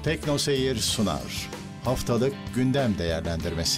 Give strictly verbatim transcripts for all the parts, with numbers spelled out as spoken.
Tekno Seyir sunar. Haftalık gündem değerlendirmesi.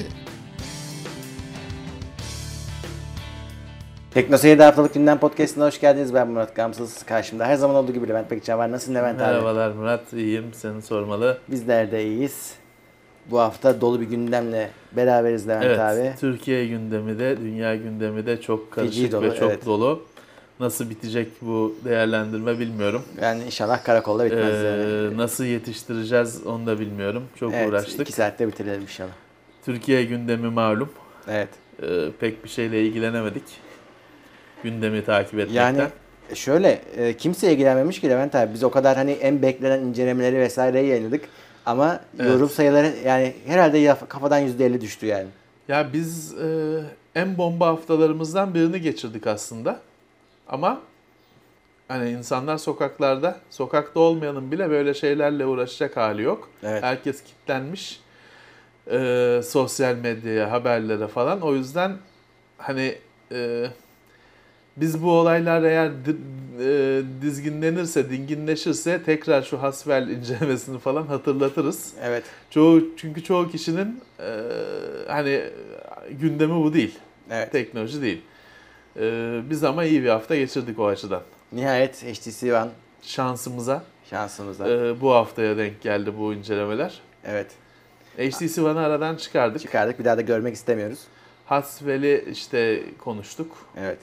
Tekno Seyir'de haftalık gündem podcast'ına hoş geldiniz. Ben Murat Gamsız. Karşımda her zaman olduğu gibi Levent Pekcan var. Nasılsın Levent abi? Merhabalar Murat. İyiyim. Seni sormalı. Bizler de iyiyiz. Bu hafta dolu bir gündemle beraberiz Levent evet, abi. Türkiye gündemi de, dünya gündemi de çok karışık dolu, ve çok evet. dolu. Nasıl bitecek bu değerlendirme bilmiyorum. Yani inşallah karakolda bitmez. Ee, yani. Nasıl yetiştireceğiz onu da bilmiyorum. Çok evet, uğraştık. iki saatte bitirelim inşallah. Türkiye gündemi malum. Evet. Ee, pek bir şeyle ilgilenemedik. Gündemi takip etmekten. Yani şöyle e, kimse ilgilenmemiş ki Levent abi. Biz o kadar hani en beklenen incelemeleri vesaireyi yayınladık. Ama Evet. yorum sayıları yani herhalde ya, kafadan yüzde elli düştü yani. Ya biz e, en bomba haftalarımızdan birini geçirdik aslında. Ama hani insanlar sokaklarda, sokakta olmayanın bile böyle şeylerle uğraşacak hali yok. Evet. Herkes kilitlenmiş e, sosyal medyaya, haberlere falan. O yüzden hani e, biz bu olaylar eğer di, e, dizginlenirse, dinginleşirse tekrar şu Hasvel incelemesini falan hatırlatırız. Evet. Çoğu çünkü çoğu kişinin e, hani gündemi bu değil. Evet. Teknoloji değil. E, biz ama iyi bir hafta geçirdik o açıdan. Nihayet H T C One Şansımıza şansımıza. e, bu haftaya denk geldi bu incelemeler. Evet. H T C One'ı aradan çıkardık. Çıkardık. Bir daha da görmek istemiyoruz. Hasvel'i işte konuştuk. Evet.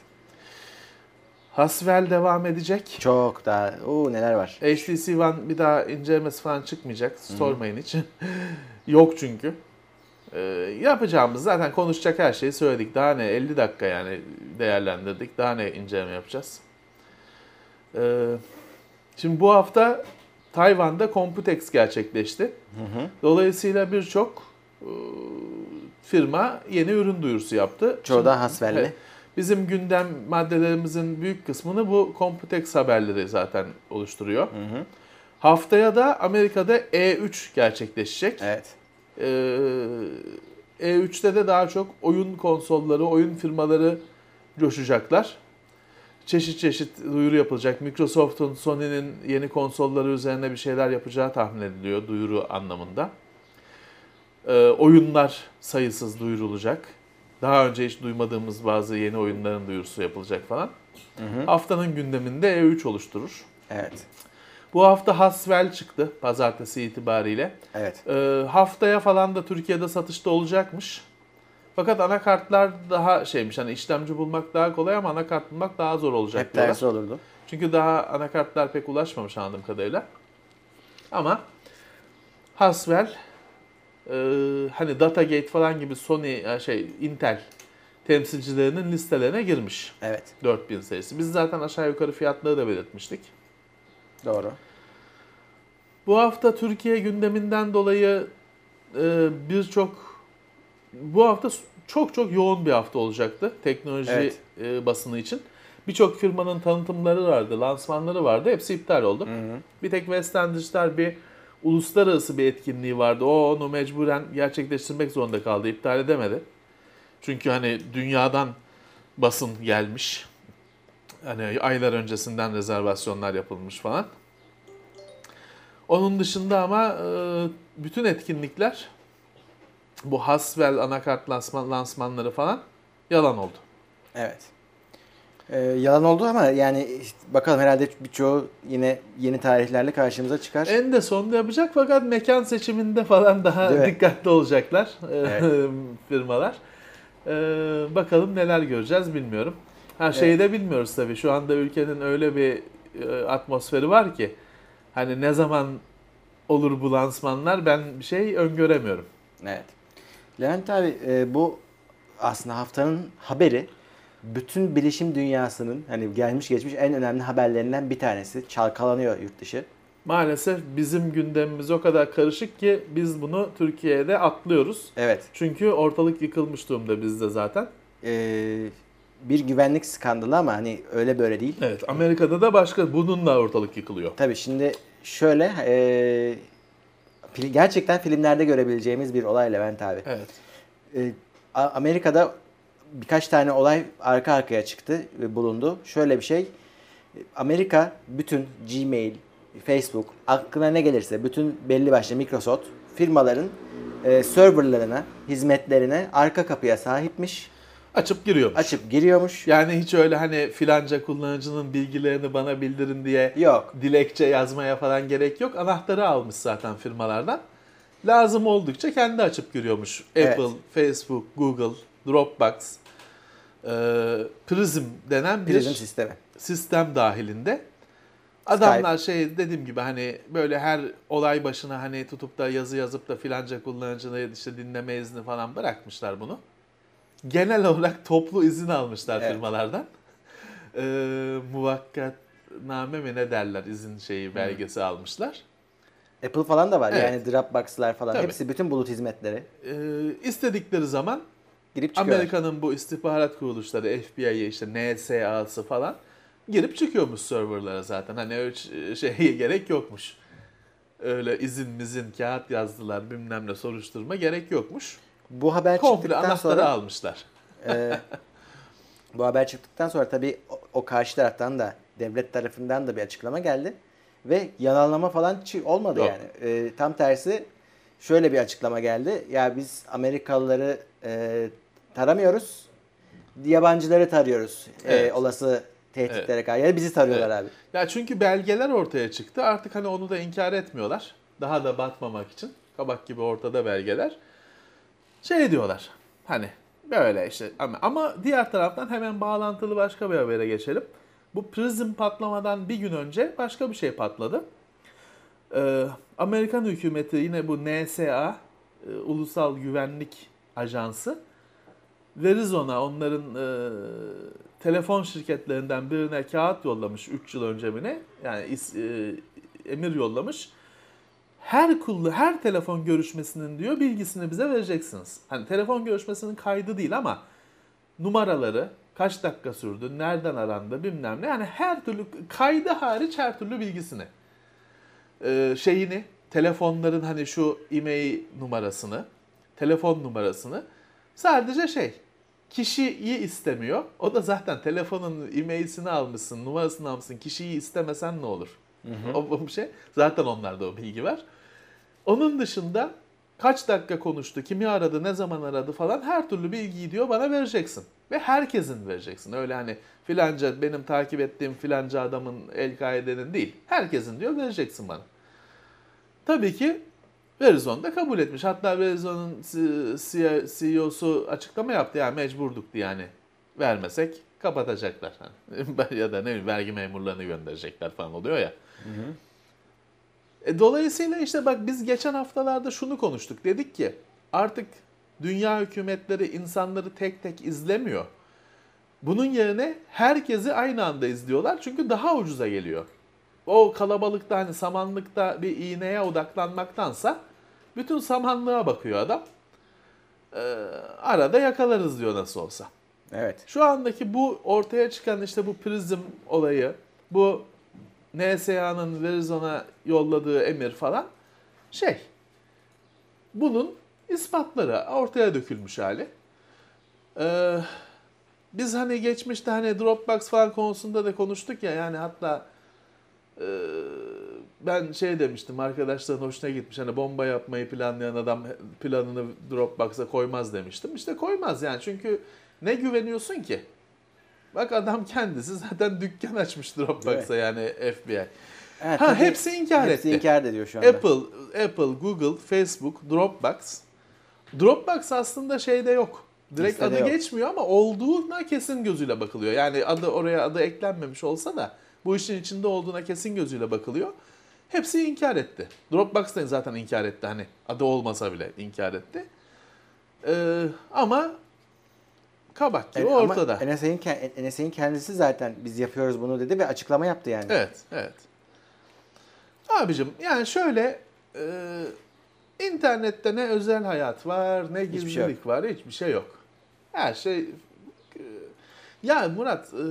Hasvel devam edecek. Çok daha. Oo neler var. H T C One bir daha incelemesi falan çıkmayacak. Sormayın hiç. Yok çünkü. Ee, yapacağımız zaten konuşacak her şeyi söyledik. Daha ne elli dakika yani değerlendirdik. Daha ne inceleme yapacağız. Ee, şimdi bu hafta Tayvan'da Computex gerçekleşti. Hı hı. Dolayısıyla birçok e, firma yeni ürün duyurusu yaptı. Çoğu Şimdi, da Hasvel'li. evet, bizim gündem maddelerimizin büyük kısmını bu Computex haberleri zaten oluşturuyor. Hı hı. Haftaya da Amerika'da E üç gerçekleşecek. Evet. Ee, E üçte de daha çok oyun konsolları, oyun firmaları coşacaklar. Çeşit çeşit duyuru yapılacak. Microsoft'un, Sony'nin yeni konsolları üzerine bir şeyler yapacağı tahmin ediliyor duyuru anlamında. Ee, oyunlar sayısız duyurulacak. Daha önce hiç duymadığımız bazı yeni oyunların duyurusu yapılacak falan. Hı hı. Haftanın gündeminde E üç oluşturur. Evet. Bu hafta Hasvel çıktı pazartesi itibariyle. Evet. Ee, haftaya falan da Türkiye'de satışta olacakmış. Fakat anakartlar daha şeymiş, hani işlemci bulmak daha kolay ama anakart bulmak daha zor olacak Hep diyorlar. tersi olurdu. Çünkü daha anakartlar pek ulaşmamış anladığım kadarıyla. Ama Hasvel, e, hani Datagate falan gibi Sony, şey Intel temsilcilerinin listelerine girmiş. Evet. dört bin serisi. Biz zaten aşağı yukarı fiyatları da belirtmiştik. Doğru. Bu hafta Türkiye gündeminden dolayı e, birçok, bu hafta çok çok yoğun bir hafta olacaktı teknoloji Evet. e, basını için. Birçok firmanın tanıtımları vardı, lansmanları vardı. Hepsi iptal oldu. Hı hı. Bir tek Western Digital bir uluslararası bir etkinliği vardı. O onu mecburen gerçekleştirmek zorunda kaldı. İptal edemedi. Çünkü hani dünyadan basın gelmiş. Hani aylar öncesinden rezervasyonlar yapılmış falan. Onun dışında ama bütün etkinlikler, bu Hasvel anakart lansman, lansmanları falan yalan oldu. Evet. Ee, yalan oldu ama yani işte bakalım herhalde birçoğu yine yeni tarihlerle karşımıza çıkar. En de sonunda yapacak fakat mekan seçiminde falan daha Değil mi? dikkatli olacaklar Evet. firmalar. Ee, bakalım neler göreceğiz bilmiyorum. Her şeyi Evet. de bilmiyoruz tabii. Şu anda ülkenin öyle bir e, atmosferi var ki hani ne zaman olur bu lansmanlar, ben bir şey öngöremiyorum. Evet. Levent abi e, bu aslında haftanın haberi bütün bilişim dünyasının hani gelmiş geçmiş en önemli haberlerinden bir tanesi. Çalkalanıyor yurt dışı. Maalesef bizim gündemimiz o kadar karışık ki biz bunu Türkiye'de atlıyoruz. Evet. Çünkü ortalık yıkılmış durumda bizde zaten. Ee, bir güvenlik skandalı ama hani öyle böyle değil. Evet, Amerika'da da başka, bununla ortalık yıkılıyor. Tabii şimdi şöyle e, fil- gerçekten filmlerde görebileceğimiz bir olay Levent abi. Evet. E, A- Amerika'da birkaç tane olay arka arkaya çıktı ve bulundu. Şöyle bir şey. Amerika bütün Gmail, Facebook, aklına ne gelirse bütün belli başlı Microsoft firmaların e, serverlarına, hizmetlerine arka kapıya sahipmiş. Açıp giriyormuş. Açıp giriyormuş. Yani hiç öyle hani filanca kullanıcının bilgilerini bana bildirin diye Yok. dilekçe yazmaya falan gerek yok. Anahtarı almış zaten firmalardan. Lazım oldukça kendi açıp giriyormuş. Apple, Evet. Facebook, Google, Dropbox, e, Prism denen bir Prism sistemi. sistem dahilinde. Adamlar şey dediğim gibi hani böyle her olay başına hani tutup da yazı yazıp da filanca kullanıcıları işte dinleme izni falan bırakmışlar bunu. Genel olarak toplu izin almışlar Evet. firmalardan. Ee, muvakkatname mi ne derler izin şeyi belgesi almışlar. Apple falan da var. Evet. Yani Dropbox'lar falan. Tabii. Hepsi bütün bulut hizmetleri. Ee, istedikleri zaman Girip çıkıyorlar. Amerika'nın bu istihbarat kuruluşları F B I'ye işte N S A'sı falan girip çıkıyormuş serverlara zaten. Hani öyle şeye gerek yokmuş. Öyle izin mizin kağıt yazdılar bilmem ne soruşturma gerek yokmuş. Bu haber Komple çıktıktan anahtarı sonra almışlar. e, bu haber çıktıktan sonra tabii o, o karşı taraftan da devlet tarafından da bir açıklama geldi ve yalanlama falan çı- olmadı Yok. yani. E, tam tersi şöyle bir açıklama geldi. Ya biz Amerikalıları e, taramıyoruz. Yabancıları tarıyoruz. E, Evet. olası tehditlere karşı. Yani bizi tarıyorlar Evet. abi. Ya çünkü belgeler ortaya çıktı. Artık hani onu da inkar etmiyorlar. Daha da batmamak için. Kabak gibi ortada belgeler. Şey diyorlar. Hani böyle işte ama, ama diğer taraftan hemen bağlantılı başka bir habere geçelim. Bu Prism patlamadan bir gün önce başka bir şey patladı. Ee, Amerikan hükümeti yine bu N S A, e, Ulusal Güvenlik Ajansı, Verizon'a onların e, telefon şirketlerinden birine kağıt yollamış üç yıl önce mi ne? Yani is, e, emir yollamış. Her kullu her telefon görüşmesinin diyor bilgisini bize vereceksiniz. Hani telefon görüşmesinin kaydı değil ama numaraları, kaç dakika sürdü, nereden arandı bilmem ne. Yani her türlü kaydı hariç her türlü bilgisini. Ee, şeyini, telefonların hani şu e-mail numarasını, telefon numarasını sadece şey kişiyi istemiyor. O da zaten telefonun e-mail'sini almışsın, numarasını almışsın. Kişiyi istemesen ne olur? Hı hı. O, o bir şey. Zaten onlarda o bilgi var. Onun dışında kaç dakika konuştu, kimi aradı, ne zaman aradı falan her türlü bilgiyi diyor bana vereceksin. Ve herkesin vereceksin. Öyle hani filanca benim takip ettiğim filanca adamın El-Kaide'nin değil. Herkesin diyor vereceksin bana. Tabii ki Verizon da kabul etmiş. Hatta Verizon'un C E O'su açıklama yaptı. Yani mecburduk diye yani vermesek kapatacaklar. Ya da ne bileyim vergi memurlarını gönderecekler falan oluyor ya. Hı hı. E, dolayısıyla işte bak biz geçen haftalarda şunu konuştuk. Dedik ki artık dünya hükümetleri insanları tek tek izlemiyor. Bunun yerine herkesi aynı anda izliyorlar. Çünkü daha ucuza geliyor. O kalabalıkta hani samanlıkta bir iğneye odaklanmaktansa bütün samanlığa bakıyor adam. Ee, arada yakalarız diyor nasıl olsa. Evet. Şu andaki bu ortaya çıkan işte bu Prism olayı, bu N S A'nın Verizon'a yolladığı emir falan şey. Bunun ispatları ortaya dökülmüş hali. Ee, biz hani geçmişte hani Dropbox falan konusunda da konuştuk ya yani hatta e, ben şey demiştim arkadaşların hoşuna gitmiş hani bomba yapmayı planlayan adam planını Dropbox'a koymaz demiştim. İşte koymaz yani çünkü ne güveniyorsun ki? Bak adam kendisi zaten dükkan açmış Dropbox'a yani F B I. Evet, ha tabii hepsi inkar hepsi etti. inkar ediyor şu anda. Apple, Apple, Google, Facebook, Dropbox. Dropbox aslında şeyde yok. Direkt Listede adı yok. geçmiyor ama olduğuna kesin gözüyle bakılıyor. Yani adı oraya adı eklenmemiş olsa da bu işin içinde olduğuna kesin gözüyle bakılıyor. Hepsi inkar etti. Dropbox da zaten inkar etti hani adı olmasa bile inkar etti. Ee, ama kabak gibi Evet, ortada. Ama N S A'nin N S A'nin kendisi zaten biz yapıyoruz bunu dedi ve açıklama yaptı yani. Evet, evet. Abicim yani şöyle e, internette ne özel hayat var, ne gizlilik şey yok. var, hiçbir şey yok. Her şey e, ya Murat e,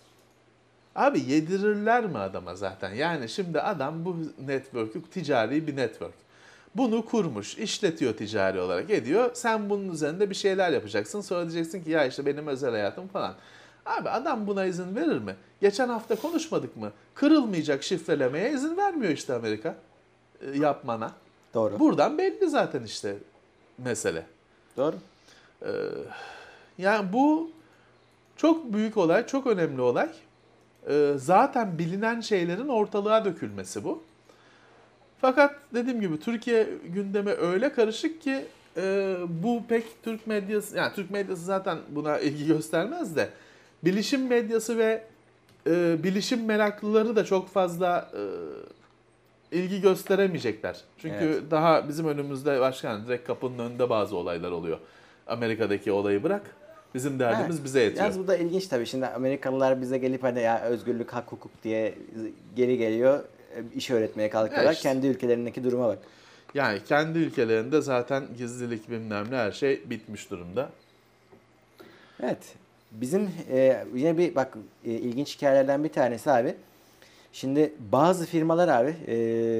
abi yedirirler mi adama zaten? Yani şimdi adam bu network'ü ticari bir network. Bunu kurmuş, işletiyor ticari olarak ediyor. Sen bunun üzerinde bir şeyler yapacaksın. Sonra diyeceksin ki ya işte benim özel hayatım falan. Abi adam buna izin verir mi? Geçen hafta konuşmadık mı? Kırılmayacak şifrelemeye izin vermiyor işte Amerika e, yapmana. Doğru. Buradan belli zaten işte mesele. Doğru. Ee, yani bu çok büyük olay, çok önemli olay. Ee, zaten bilinen şeylerin ortalığa dökülmesi bu. Fakat dediğim gibi Türkiye gündemi öyle karışık ki e, bu pek Türk medyası, yani Türk medyası zaten buna ilgi göstermez de bilişim medyası ve e, bilişim meraklıları da çok fazla e, ilgi gösteremeyecekler. Çünkü Evet. daha bizim önümüzde başka, yani direkt kapının önünde bazı olaylar oluyor. Amerika'daki olayı bırak. Bizim derdimiz Evet. bize yetiyor. Yalnız bu da ilginç tabii. Şimdi Amerikalılar bize gelip hani ya özgürlük, hak, hukuk diye geri geliyor. İş öğretmeye kalkıyorlar. Ya işte. Kendi ülkelerindeki duruma bak. Yani kendi ülkelerinde zaten gizlilik bilmem ne her şey bitmiş durumda. Evet. Bizim e, yine bir bak e, ilginç hikayelerden bir tanesi abi. Şimdi bazı firmalar abi e,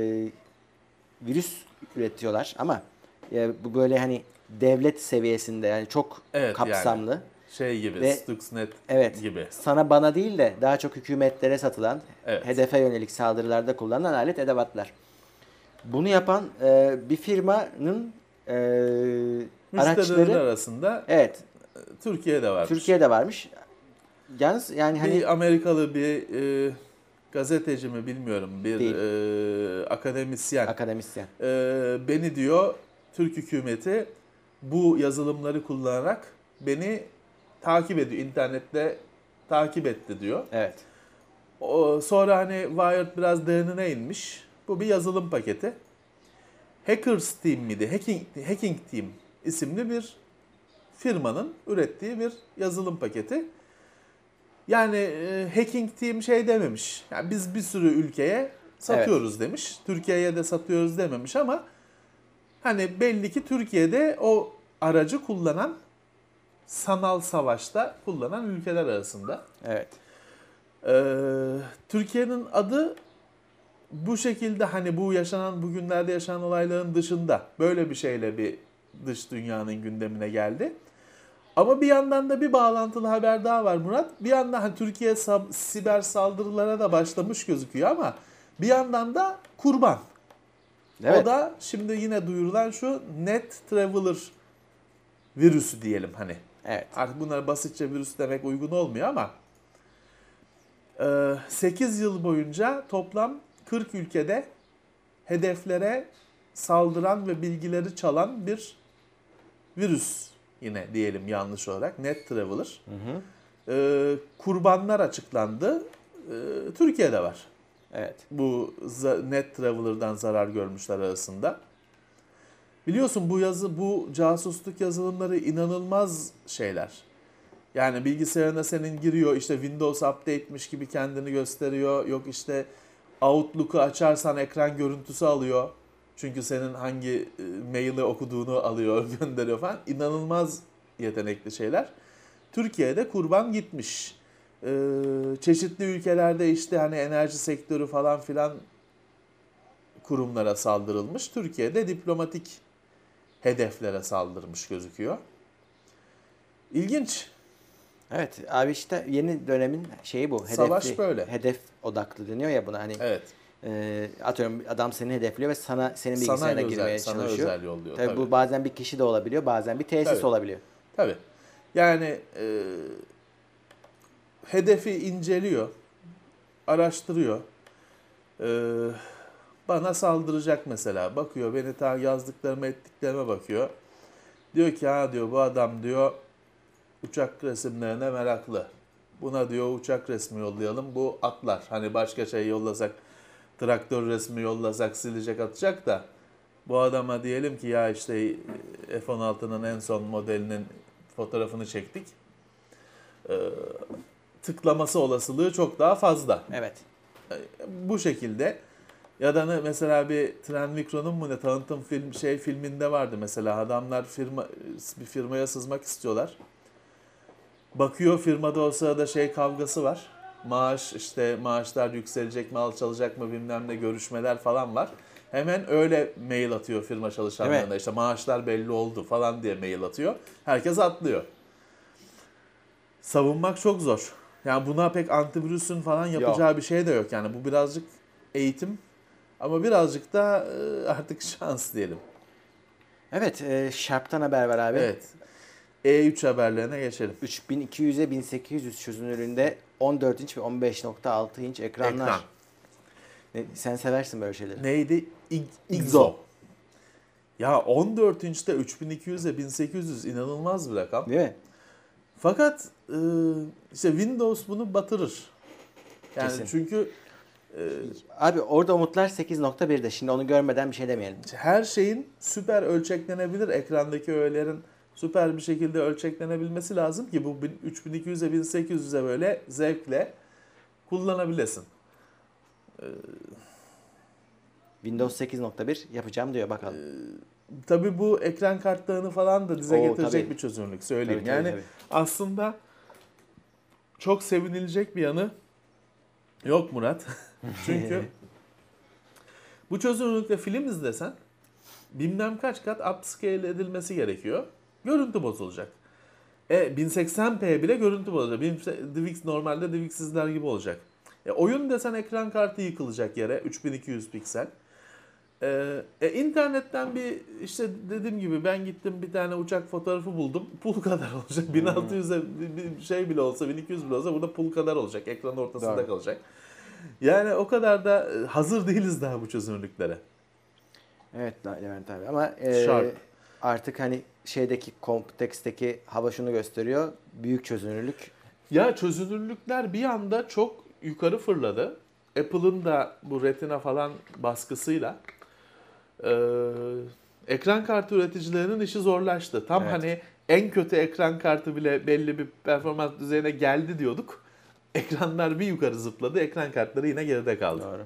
virüs üretiyorlar ama e, bu böyle hani devlet seviyesinde, yani çok Evet, kapsamlı. yani şey gibi, Ve- Stuxnet Evet. gibi. Sana bana değil de daha çok hükümetlere satılan, Evet. hedefe yönelik saldırılarda kullanılan alet edevatlar. Bunu yapan e, bir firmanın e, Müşteriler araçları, arasında evet, Türkiye'de varmış. Türkiye'de varmış. Yalnız yani hani Bir Amerikalı bir e, gazeteci mi bilmiyorum, bir Değil. e, akademisyen akademisyen. e, beni diyor Türk hükümeti bu yazılımları kullanarak beni takip ediyor, internette takip etti diyor. Evet. O, sonra hani Wired biraz derinine inmiş. Bu bir yazılım paketi. Hackers Team miydi? Hacking, Hacking Team isimli bir firmanın ürettiği bir yazılım paketi. Yani e, Hacking Team şey dememiş. Yani biz bir sürü ülkeye satıyoruz demiş. Türkiye'ye de satıyoruz dememiş ama hani belli ki Türkiye'de o aracı kullanan, sanal savaşta kullanan ülkeler arasında. Evet. Ee, Türkiye'nin adı bu şekilde, hani bu yaşanan, bugünlerde yaşanan olayların dışında böyle bir şeyle bir dış dünyanın gündemine geldi. Ama bir yandan da bir bağlantılı haber daha var Murat. Bir yandan hani Türkiye sab- siber saldırılara da başlamış gözüküyor ama bir yandan da kurban. Evet. O da şimdi yine duyurulan şu Net Traveler virüsü diyelim hani. Evet. Artık bunlara basitçe virüs demek uygun olmuyor ama sekiz yıl boyunca toplam kırk ülkede hedeflere saldıran ve bilgileri çalan bir virüs, yine diyelim yanlış olarak, Net Traveler. Hı hı. Ee, kurbanlar açıklandı. Ee, Türkiye'de var. Evet. Bu Net Traveler'dan zarar görmüşler arasında. Biliyorsun bu yazı, bu casusluk yazılımları inanılmaz şeyler. Yani bilgisayarına senin giriyor, işte Windows Update'miş gibi kendini gösteriyor. Yok işte Outlook'u açarsan ekran görüntüsü alıyor. Çünkü senin hangi maili okuduğunu alıyor, gönderiyor falan. İnanılmaz yetenekli şeyler. Türkiye'de kurban gitmiş. Ee, çeşitli ülkelerde işte hani enerji sektörü falan filan kurumlara saldırılmış. Türkiye'de diplomatik hedeflere saldırmış gözüküyor. İlginç. Evet abi, işte yeni dönemin şeyi bu. Hedefli, Savaş böyle. Hedef odaklı deniyor ya buna, hani Evet. e, atıyorum adam seni hedefliyor ve sana senin Sana bilgisayarına özel, girmeye sana çalışıyor. özel yolluyor. Tabii, Tabii. bu bazen bir kişi de olabiliyor, bazen bir tesis Tabii. olabiliyor. Tabii. Yani e, hedefi inceliyor, araştırıyor. E, bana saldıracak mesela. Bakıyor, beni ta yazdıklarıma ettiklerime bakıyor. Diyor ki ha diyor, bu adam diyor uçak resimlerine meraklı. Buna diyor uçak resmi yollayalım, bu atlar. Hani başka şey yollasak, traktör resmi yollasak silecek atacak da bu adama diyelim ki ya işte F on altının en son modelinin fotoğrafını çektik. Ee, tıklaması olasılığı çok daha fazla. Evet. Bu şekilde. Ya da ne, mesela bir Tren Mikro'nun mu ne tanıtım film şey filminde vardı mesela, adamlar firma bir firmaya sızmak istiyorlar. Bakıyor firmada o sırada şey kavgası var. Maaş işte maaşlar yükselecek mi, alçalacak mı bilmem ne, görüşmeler falan var. Hemen öyle mail atıyor firma çalışanlarına, işte maaşlar belli oldu falan diye mail atıyor. Herkes atlıyor. savunmak çok zor. Yani buna pek antivirüsün falan yapacağı bir şey de yok. Yani bu birazcık eğitim ama birazcık da e, artık şans diyelim. Evet, e, Sharp'tan haber var abi. Evet. E üç haberlerine geçelim. üç bin iki yüze bin sekiz yüz çözünürlüğünde on dört inç ve on beş nokta altı inç ekranlar. Ekran. Ne, sen seversin böyle şeyleri. Neydi? İg- Igzo. Ya on dört inçte üç bin iki yüze bin sekiz yüz inanılmaz bir rakam. Değil mi? Fakat e, işte Windows bunu batırır. Yani Kesin. çünkü e, Abi orada umutlar sekiz nokta birde. Şimdi onu görmeden bir şey demeyelim. her şeyin süper ölçeklenebilir. Ekrandaki öğelerin süper bir şekilde ölçeklenebilmesi lazım ki bu üç bin iki yüze bin sekiz yüze böyle zevkle kullanabilesin. Windows sekiz nokta bir yapacağım diyor bakalım. Tabii bu ekran kartlarını falan da dize Oo, getirecek tabii. bir çözünürlük söyleyeyim. Tabii, tabii, yani tabii. aslında çok sevinilecek bir yanı yok Murat. Çünkü bu çözünürlükle film izlesen bilmem kaç kat upscale edilmesi gerekiyor. Görüntü bozulacak. E bin seksen p bile görüntü bozulacak. DivX normalde DivX'sizler gibi olacak. E, oyun desen ekran kartı yıkılacak yere üç bin iki yüz piksel. E, e, internetten bir işte dediğim gibi ben gittim bir tane uçak fotoğrafı buldum. Pul kadar olacak. bin altı yüze bir şey bile olsa bin iki yüz bile olsa burada pul kadar olacak. Ekranın ortasında Doğru. kalacak. Yani o kadar da hazır değiliz daha bu çözünürlüklere. Evet Levent abi ama e, Sharp. artık hani şeydeki Complex'teki hava şunu gösteriyor. Büyük çözünürlük. Ya çözünürlükler bir anda çok yukarı fırladı. Apple'ın da bu Retina falan baskısıyla e, ekran kartı üreticilerinin işi zorlaştı. Tam Evet. hani en kötü ekran kartı bile belli bir performans düzeyine geldi diyorduk. Ekranlar bir yukarı zıpladı. Ekran kartları yine geride kaldı. Doğru.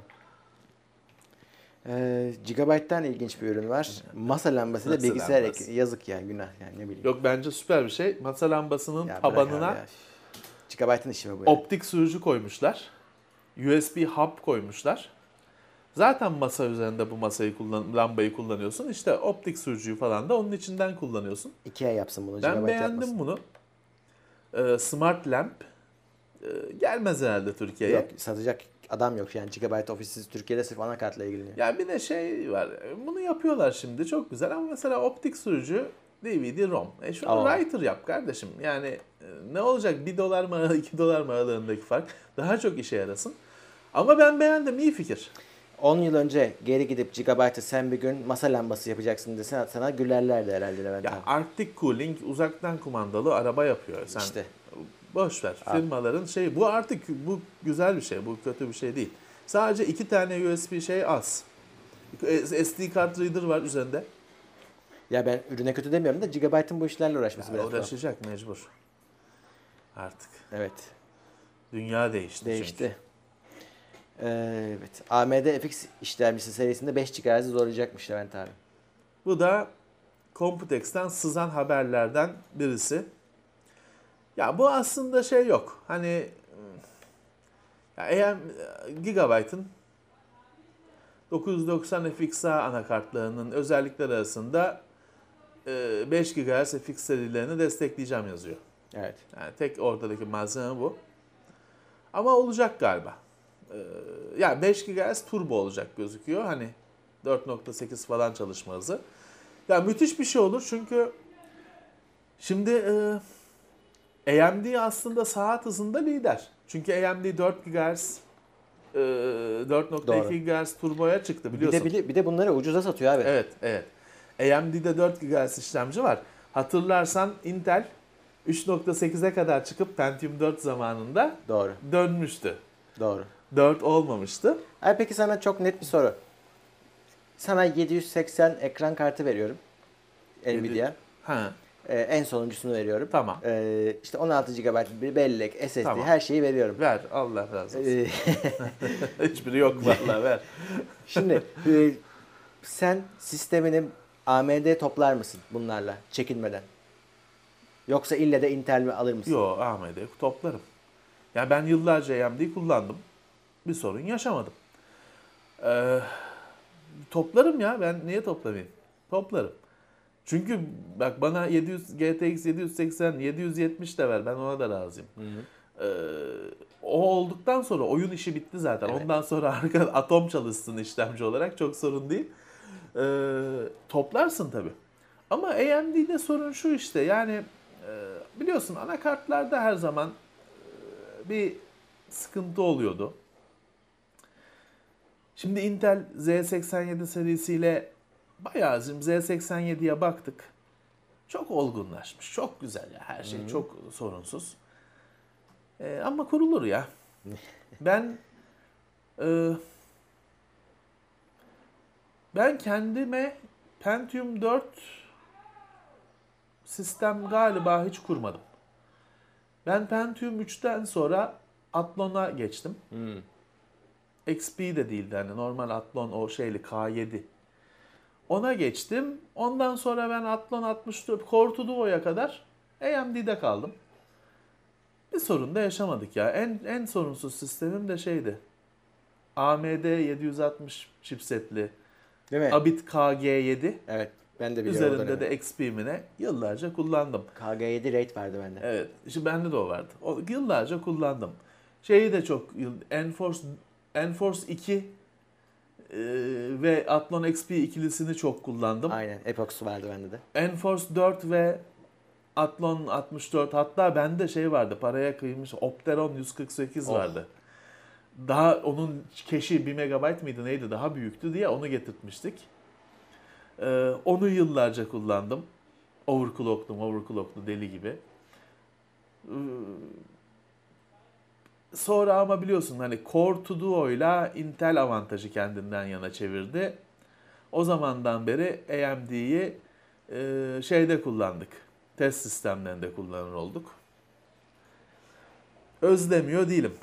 E, Gigabyte'den ilginç bir ürün var. Masa lambasıyla Masa bilgisayar lambası. ekranı. Yazık ya günah yani ne bileyim. Yok bence süper bir şey. Masa lambasının Ya bırak tabanına abi ya. Gigabyte'ın işi mi bu yani? optik sürücü koymuşlar. U S B hub koymuşlar. Zaten masa üzerinde bu masayı kullan, lambayı kullanıyorsun. İşte optik sürücüyü falan da onun içinden kullanıyorsun. Ikea yapsın bunu. Ben Gigabyte beğendim yapmasın. bunu. Ee, Smart Lamp ee, gelmez herhalde Türkiye'ye. Yok satacak adam yok yani. Gigabyte ofisiz Türkiye'de sırf anakartla ilgileniyor. Ya bir de şey var. Bunu yapıyorlar şimdi çok güzel ama mesela optik sürücü D V D-ROM. E şunu Aa. writer yap kardeşim. Yani e, ne olacak bir dolar mı iki dolar mı aralarındaki fark daha çok işe yarasın. Ama ben beğendim iyi fikir. on yıl önce geri gidip Gigabyte'ı sen bir gün masa lambası yapacaksın desen sana gülerlerdi herhalde Levent Ya abi. Arctic Cooling uzaktan kumandalı araba yapıyor. Sen İşte. boş ver. Firmaların şeyi bu artık bu güzel bir şey. Bu kötü bir şey değil. Sadece iki tane U S B şey az. S D kart reader var üzerinde. Ya ben ürüne kötü demiyorum da Gigabyte'ın bu işlerle uğraşması Ya biraz tuhaf. uğraşacak mecbur. Artık. Evet. Dünya değişti, Değişti. çünkü. Ee, evet. A M D F X işlemcisi serisinde beş gigahertz'i zorlayacakmış Levent abi. Bu da Computex'ten sızan haberlerden birisi. Ya bu aslında şey yok. Hani ya eğer Gigabyte'ın dokuz yüz doksan F X A anakartlarının özellikleri arasında beş gigahertz F X serilerini destekleyeceğim yazıyor. Evet. Yani tek ortadaki malzeme bu. Ama olacak galiba. Yani beş gigahertz turbo olacak gözüküyor. Hani dört nokta sekiz falan çalışma hızı. Ya müthiş bir şey olur çünkü şimdi e, A M D aslında saat hızında lider. Çünkü A M D dört gigahertz e, dört nokta iki gigahertz turboya çıktı biliyorsun. Bir de, bir de bunları ucuza satıyor abi. Evet, evet. A M D'de dört gigahertz işlemci var. Hatırlarsan Intel üç nokta sekize kadar çıkıp Pentium dört zamanında Doğru. dönmüştü. Doğru. dört olmamıştı. Abi peki sana çok net bir soru. Sana yedi yüz seksen ekran kartı veriyorum. Nvidia. Ha, Ee, en sonuncusunu veriyorum. tamam. Ee, işte on altı gigabayt bir bellek, S S D Tamam. her şeyi veriyorum. Ver, Allah razı olsun. Ee, Hiçbiri yok vallahi ver. Şimdi e, sen sistemini A M D toplar mısın bunlarla çekinmeden? Yoksa ille de Intel mi alır mısın? Yo, A M D toplarım. Ya ben yıllarca A M D kullandım. Bir sorun yaşamadım. Ee, toplarım ya. Ben niye toplamayayım? Toplarım. Çünkü bak bana yedi yüz G T X yedi yüz seksen, yedi yüz yetmiş de ver. Ben ona da razıyım. Hı hı. Ee, o olduktan sonra oyun işi bitti zaten. Evet. Ondan sonra arka Atom çalışsın işlemci olarak çok sorun değil. Ee, toplarsın tabii. Ama A M D'de sorun şu işte yani e, biliyorsun anakartlarda her zaman e, bir sıkıntı oluyordu. Şimdi Intel Z seksen yedi serisiyle bayağı Z seksen yediye baktık. Çok olgunlaşmış, çok güzel ya. Her şey çok sorunsuz. Ee, ama kurulur ya. Ben e, ben kendime Pentium dört sistem galiba hiç kurmadım. Ben Pentium üçten sonra Athlon'a geçtim. Hmm. X P de değildi hani normal Athlon o şeyli K yedi. Ona geçtim. Ondan sonra ben Athlon altmış dört Core to Duo'ya kadar A M D'de kaldım. Bir sorun da yaşamadık ya. En en sorunsuz sistemim de şeydi. A M D yedi yüz altmış chipsetli Değil mi? Abit K G yedi. Evet. Ben de biliyorum. Üzerinde de X P mi ne yıllarca kullandım. K G yedi Raid vardı bende. Evet. İşte bende de o vardı. O, yıllarca kullandım. Şeyi de çok Enforce Enforce iki e, ve Athlon X P ikilisini çok kullandım. Aynen. Epox'u vardı bende de. Enforce dört ve Athlon altmış dört hatta bende şey vardı paraya kıymış Opteron yüz kırk sekiz Oh. vardı. Daha onun keşi bir megabayt mıydı neydi daha büyüktü diye onu getirtmiştik. Ee, onu yıllarca kullandım. Overclocklum, overclocklu deli gibi. Ee, sonra ama biliyorsun hani Core to Duo'yla Intel avantajı kendinden yana çevirdi. O zamandan beri A M D'yi e, şeyde kullandık. Test sistemlerinde kullanır olduk. Özlemiyor değilim.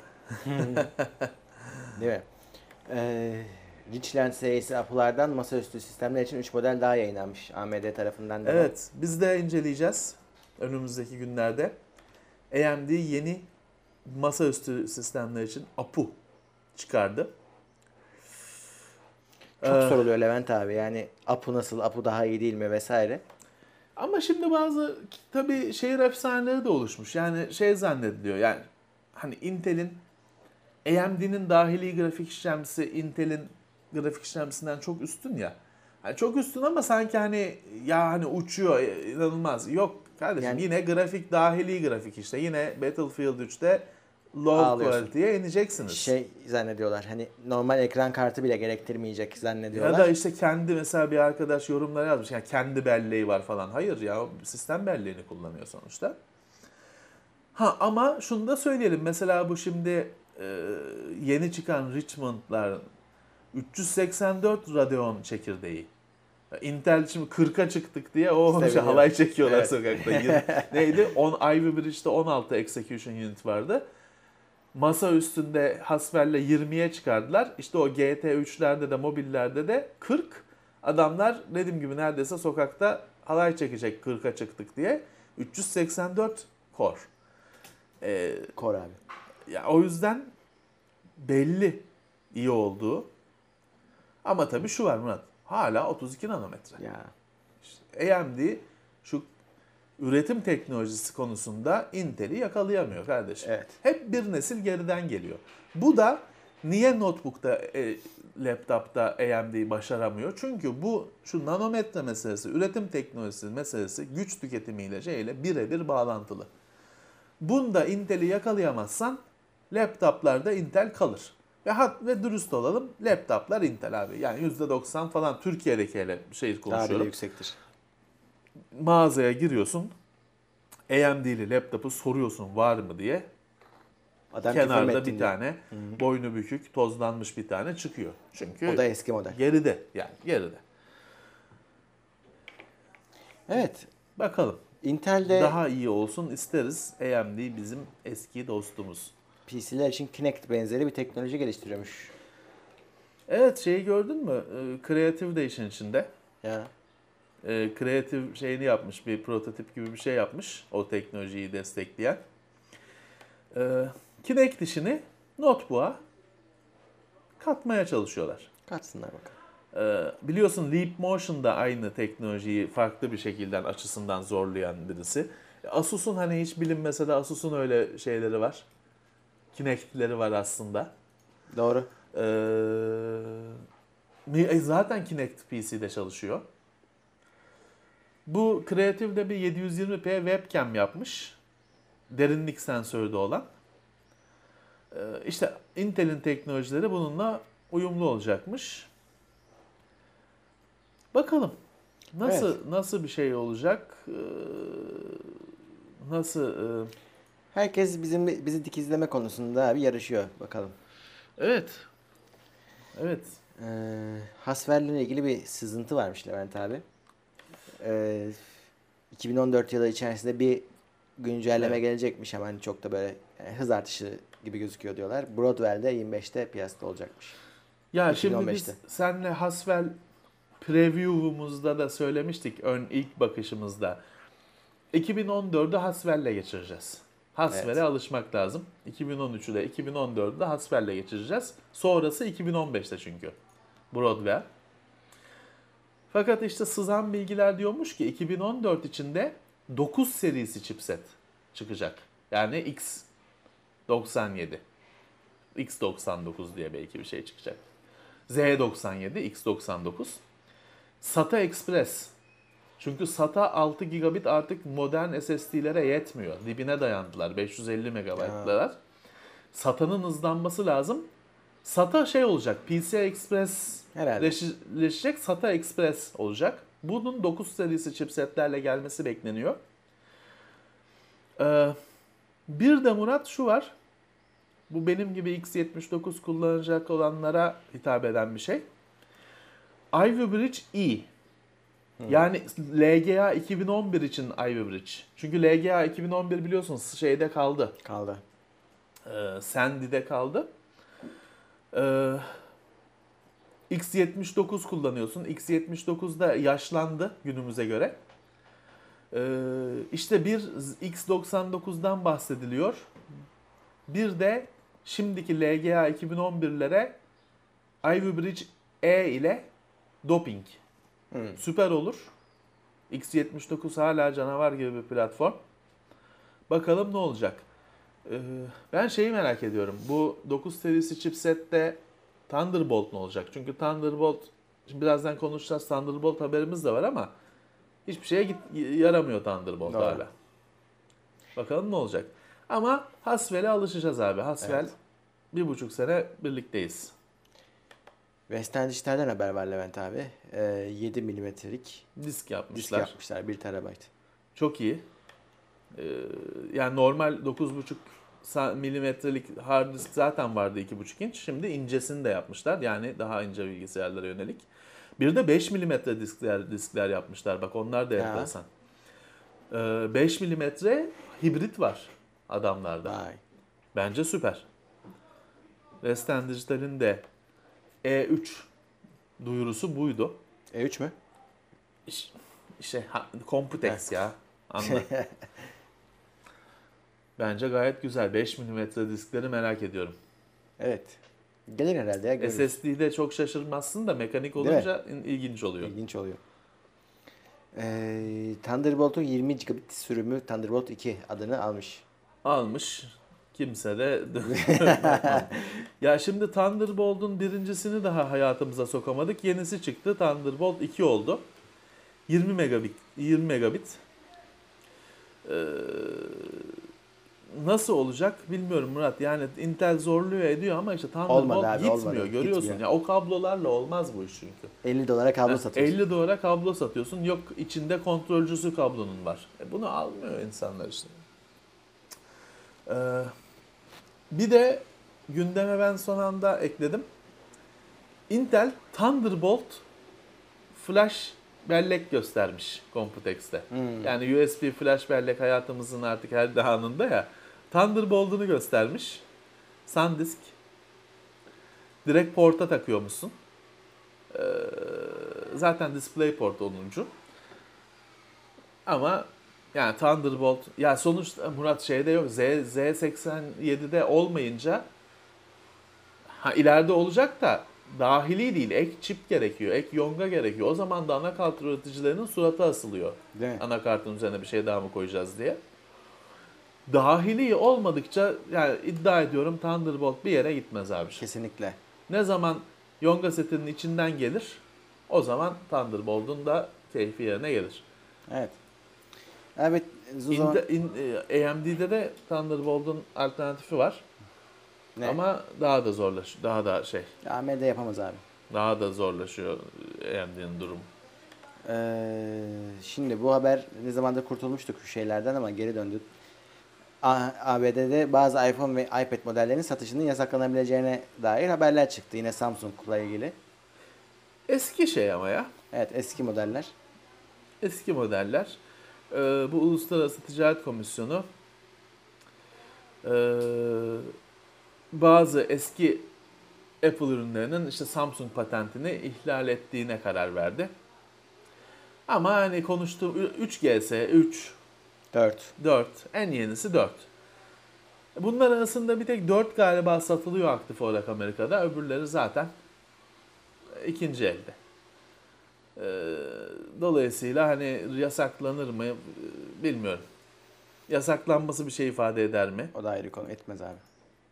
Değil mi? Ee, Richland serisi Apple'lardan masaüstü sistemler için üç model daha yayınlanmış A M D tarafından da. Evet, biz de inceleyeceğiz önümüzdeki günlerde. A M D yeni masaüstü sistemler için A P U çıkardı. Çok Ee, soruluyor Levent abi. Yani Apu nasıl, Apu daha iyi değil mi vesaire. Ama şimdi bazı tabii şehir efsaneleri de oluşmuş. Yani şey zannediliyor yani hani Intel'in A M D'nin dahili grafik işlemcisi Intel'in grafik işlemcisinden çok üstün ya. Hani çok üstün ama sanki hani ya hani uçuyor inanılmaz. Yok kardeşim Yani- yine grafik dahili grafik işte. Yine Battlefield üçte low Ağlıyorsun. quality'ye ineceksiniz. Şey zannediyorlar. Hani normal ekran kartı bile gerektirmeyecek Ya zannediyorlar. da işte kendi mesela bir arkadaş yorumlara yazmış. Yani kendi belleği var falan. Hayır ya o sistem belleğini kullanıyor sonuçta. Ha ama şunu da söyleyelim. Mesela bu şimdi e, yeni çıkan Richmond'lar üç yüz seksen dört Radeon çekirdeği. Intel şimdi kırka çıktık diye o şey, Seviniyor. halay çekiyorlar Evet. sokakta. Yirmi- Neydi? on Ivy Bridge'de on altı execution unit vardı. Masa üstünde Haswell'le yirmiye çıkardılar. İşte o G T üçlerde de mobillerde de kırk. Adamlar dediğim gibi neredeyse sokakta halay çekecek kırka çıktık diye. üç yüz seksen dört core. Ee, Core abi. ya o yüzden belli iyi olduğu. Ama tabii şu var Murat. Hala otuz iki nanometre. Ya. İşte A M D şu üretim teknolojisi konusunda Intel'i yakalayamıyor kardeşim. Evet. Hep bir nesil geriden geliyor. Bu da niye notebook'ta, e, laptop'ta A M D başaramıyor? Çünkü bu şu nanometre meselesi, üretim teknolojisi meselesi güç tüketimiyle şeyle birebir bağlantılı. Bunda Intel'i yakalayamazsan laptoplarda Intel kalır. Ve hat ve dürüst olalım laptoplar Intel abi. Yani yüzde doksan falan Türkiye'deki hele şey Daha bile konuşuyorum. yüksektir. Mağazaya giriyorsun. A M D'li laptopu soruyorsun var mı diye. Adam küfür Kenarda ettin bir diyor. tane boynu bükük, tozlanmış bir tane çıkıyor. Çünkü O da eski model. geride yani geride. Evet. Bakalım. Intel'de Daha iyi olsun isteriz. A M D bizim eski dostumuz. P C'ler için Kinect benzeri bir teknoloji geliştiriyormuş. Evet şeyi gördün mü? Ee, Creative de işin içinde. Ya. Ee, Creative şeyini yapmış, bir prototip gibi bir şey yapmış. O teknolojiyi destekleyen. Ee, Kinect işini notebook'a katmaya çalışıyorlar. Katsınlar bakalım. Ee, biliyorsun Leap Motion da aynı teknolojiyi farklı bir şekilde açısından zorlayan birisi. Asus'un hani hiç bilinmese de Asus'un öyle şeyleri var. Kinect'leri var aslında. Doğru. Ee, zaten Kinect P C'de çalışıyor. Bu Creative'de bir yedi yüz yirmi p webcam yapmış. Derinlik sensörü de olan. Ee, işte Intel'in teknolojileri bununla uyumlu olacakmış. Bakalım nasıl evet. nasıl bir şey olacak? Ee, nasıl? E... Herkes bizim bizi dikizleme konusunda bir yarışıyor bakalım. Evet. Evet. Ee, Haswell ile ilgili bir sızıntı varmış Levent abi. Ee, iki bin on dört yılı içerisinde bir güncelleme evet. gelecekmiş, hemen çok da böyle yani hız artışı gibi gözüküyor diyorlar. Broadwell'de yirmi beşte piyasada olacakmış. Ya iki bin on beşte. Şimdi biz seninle Haswell preview'umuzda da söylemiştik, ön ilk bakışımızda. iki bin on dördü Haswell'le geçireceğiz. Haswell'e evet. alışmak lazım. iki bin on üçü de iki bin on dördü de Haswell'le geçireceğiz. Sonrası iki bin on beşte çünkü. Broadwell. Fakat işte sızan bilgiler diyormuş ki iki bin on dört içinde dokuz serisi chipset çıkacak. Yani X doksan yedi. X doksan dokuz diye belki bir şey çıkacak. Z doksan yedi, X doksan dokuz. SATA Express. Çünkü SATA altı gigabit artık modern S S D'lere yetmiyor. Dibine dayandılar. beş yüz elli megabaytlar. SATA'nın hızlanması lazım. SATA şey olacak. P C I Express leşecek. SATA Express olacak. Bunun dokuz serisi chipsetlerle gelmesi bekleniyor. Ee, bir de Murat şu var. Bu benim gibi X yetmiş dokuz kullanacak olanlara hitap eden bir şey. Ivy Bridge E. Hmm. Yani L G A iki bin on bir için Ivy Bridge. Çünkü L G A iki bin on bir biliyorsunuz şeyde kaldı. Kaldı. Ee, Sandy'de kaldı. Ee, X yetmiş dokuz kullanıyorsun. X yetmiş dokuz da yaşlandı günümüze göre. Ee, işte bir X doksan dokuzdan bahsediliyor. Bir de şimdiki L G A iki bin on birlere Ivy Bridge E ile doping. Hmm. Süper olur. X yetmiş dokuz hala canavar gibi bir platform. Bakalım ne olacak. Ee, ben şeyi merak ediyorum. Bu dokuz serisi chipsette Thunderbolt ne olacak? Çünkü Thunderbolt, şimdi birazdan konuşacağız, Thunderbolt haberimiz de var ama hiçbir şeye git, yaramıyor Thunderbolt Doğru. hala. Bakalım ne olacak. Ama Haswell'e alışacağız abi. Haswell evet. bir buçuk sene birlikteyiz. Western Digital'den haber var Levent abi. Ee, yedi milimetrelik disk yapmışlar. Disk yapmışlar. bir terabayt. Çok iyi. Ee, yani normal dokuz buçuk milimetrelik hard disk zaten vardı iki buçuk inç. Şimdi incesini de yapmışlar. Yani daha ince bilgisayarlara yönelik. Bir de beş milimetre diskler, diskler yapmışlar. Bak onlar da enteresan. Ee, beş milimetre hibrit var adamlarda. Vay. Bence süper. Western Digital'in de E üç duyurusu buydu. E üç mü? İşte, işte Computex ya. Anla. Bence gayet güzel. beş milimetre diskleri merak ediyorum. Evet. Gelir herhalde ya. Görürüz. S S D'de çok şaşırmazsın da mekanik olunca ilginç oluyor. İlginç oluyor. Ee, Thunderbolt'un yirmi gigabit sürümü Thunderbolt iki adını almış. Almış. Kimse de... Ya şimdi Thunderbolt'un birincisini daha hayatımıza sokamadık. Yenisi çıktı. Thunderbolt iki oldu. yirmi megabit. yirmi megabit. Ee, nasıl olacak bilmiyorum Murat. Yani Intel zorluyor ediyor ama işte Thunderbolt abi, gitmiyor. Olmadı, görüyorsun. Gitmiyor. Ya o kablolarla olmaz bu iş çünkü. elli dolara kablo yani satıyorsun. elli dolara kablo satıyorsun. Yok içinde kontrolcüsü kablonun var. E bunu almıyor insanlar işte. Ee, bir de gündeme ben son anda ekledim. Intel Thunderbolt flash bellek göstermiş Computex'te. Hmm. Yani U S B flash bellek hayatımızın artık her anında ya. Thunderbolt'unu göstermiş. SanDisk. Direkt porta takıyormuşsun. Ee, zaten DisplayPort onuncu. Ama yani Thunderbolt, ya sonuçta Murat şeyde yok, Z, Z seksen yedide olmayınca ha ileride olacak da dahili değil, ek çip gerekiyor, ek yonga gerekiyor. O zaman da anakart üreticilerinin suratı asılıyor. Değil mi? Anakartın üzerine bir şey daha mı koyacağız diye. Dahili olmadıkça yani iddia ediyorum Thunderbolt bir yere gitmez abi. Kesinlikle. Ne zaman yonga setinin içinden gelir, o zaman Thunderbolt'un da keyfi yerine gelir. Evet. Evet. O zaman... İnde, in, e, A M D'de de Thunderbolt'un alternatifi var. Ne? Ama daha da zorlaşıyor. Daha da şey. A M D yapamaz abi. Daha da zorlaşıyor A M D'nin durumu. Ee, şimdi bu haber ne zamandır kurtulmuştuk şu şeylerden ama geri döndük. A- ABD'de bazı iPhone ve iPad modellerinin satışının yasaklanabileceğine dair haberler çıktı. Yine Samsung'la ilgili. Eski şey ama ya. Evet, eski modeller. Eski modeller. Ee, bu Uluslararası Ticaret Komisyonu ee, bazı eski Apple ürünlerinin işte Samsung patentini ihlal ettiğine karar verdi. Ama hani konuştuğum üç G S, üç, dört. dört, en yenisi dört. Bunlar arasında bir tek dört galiba satılıyor aktif olarak Amerika'da. Öbürleri zaten ikinci elde. Ee, dolayısıyla hani yasaklanır mı bilmiyorum. Yasaklanması bir şey ifade eder mi? O da ayrı konu. Etmez abi.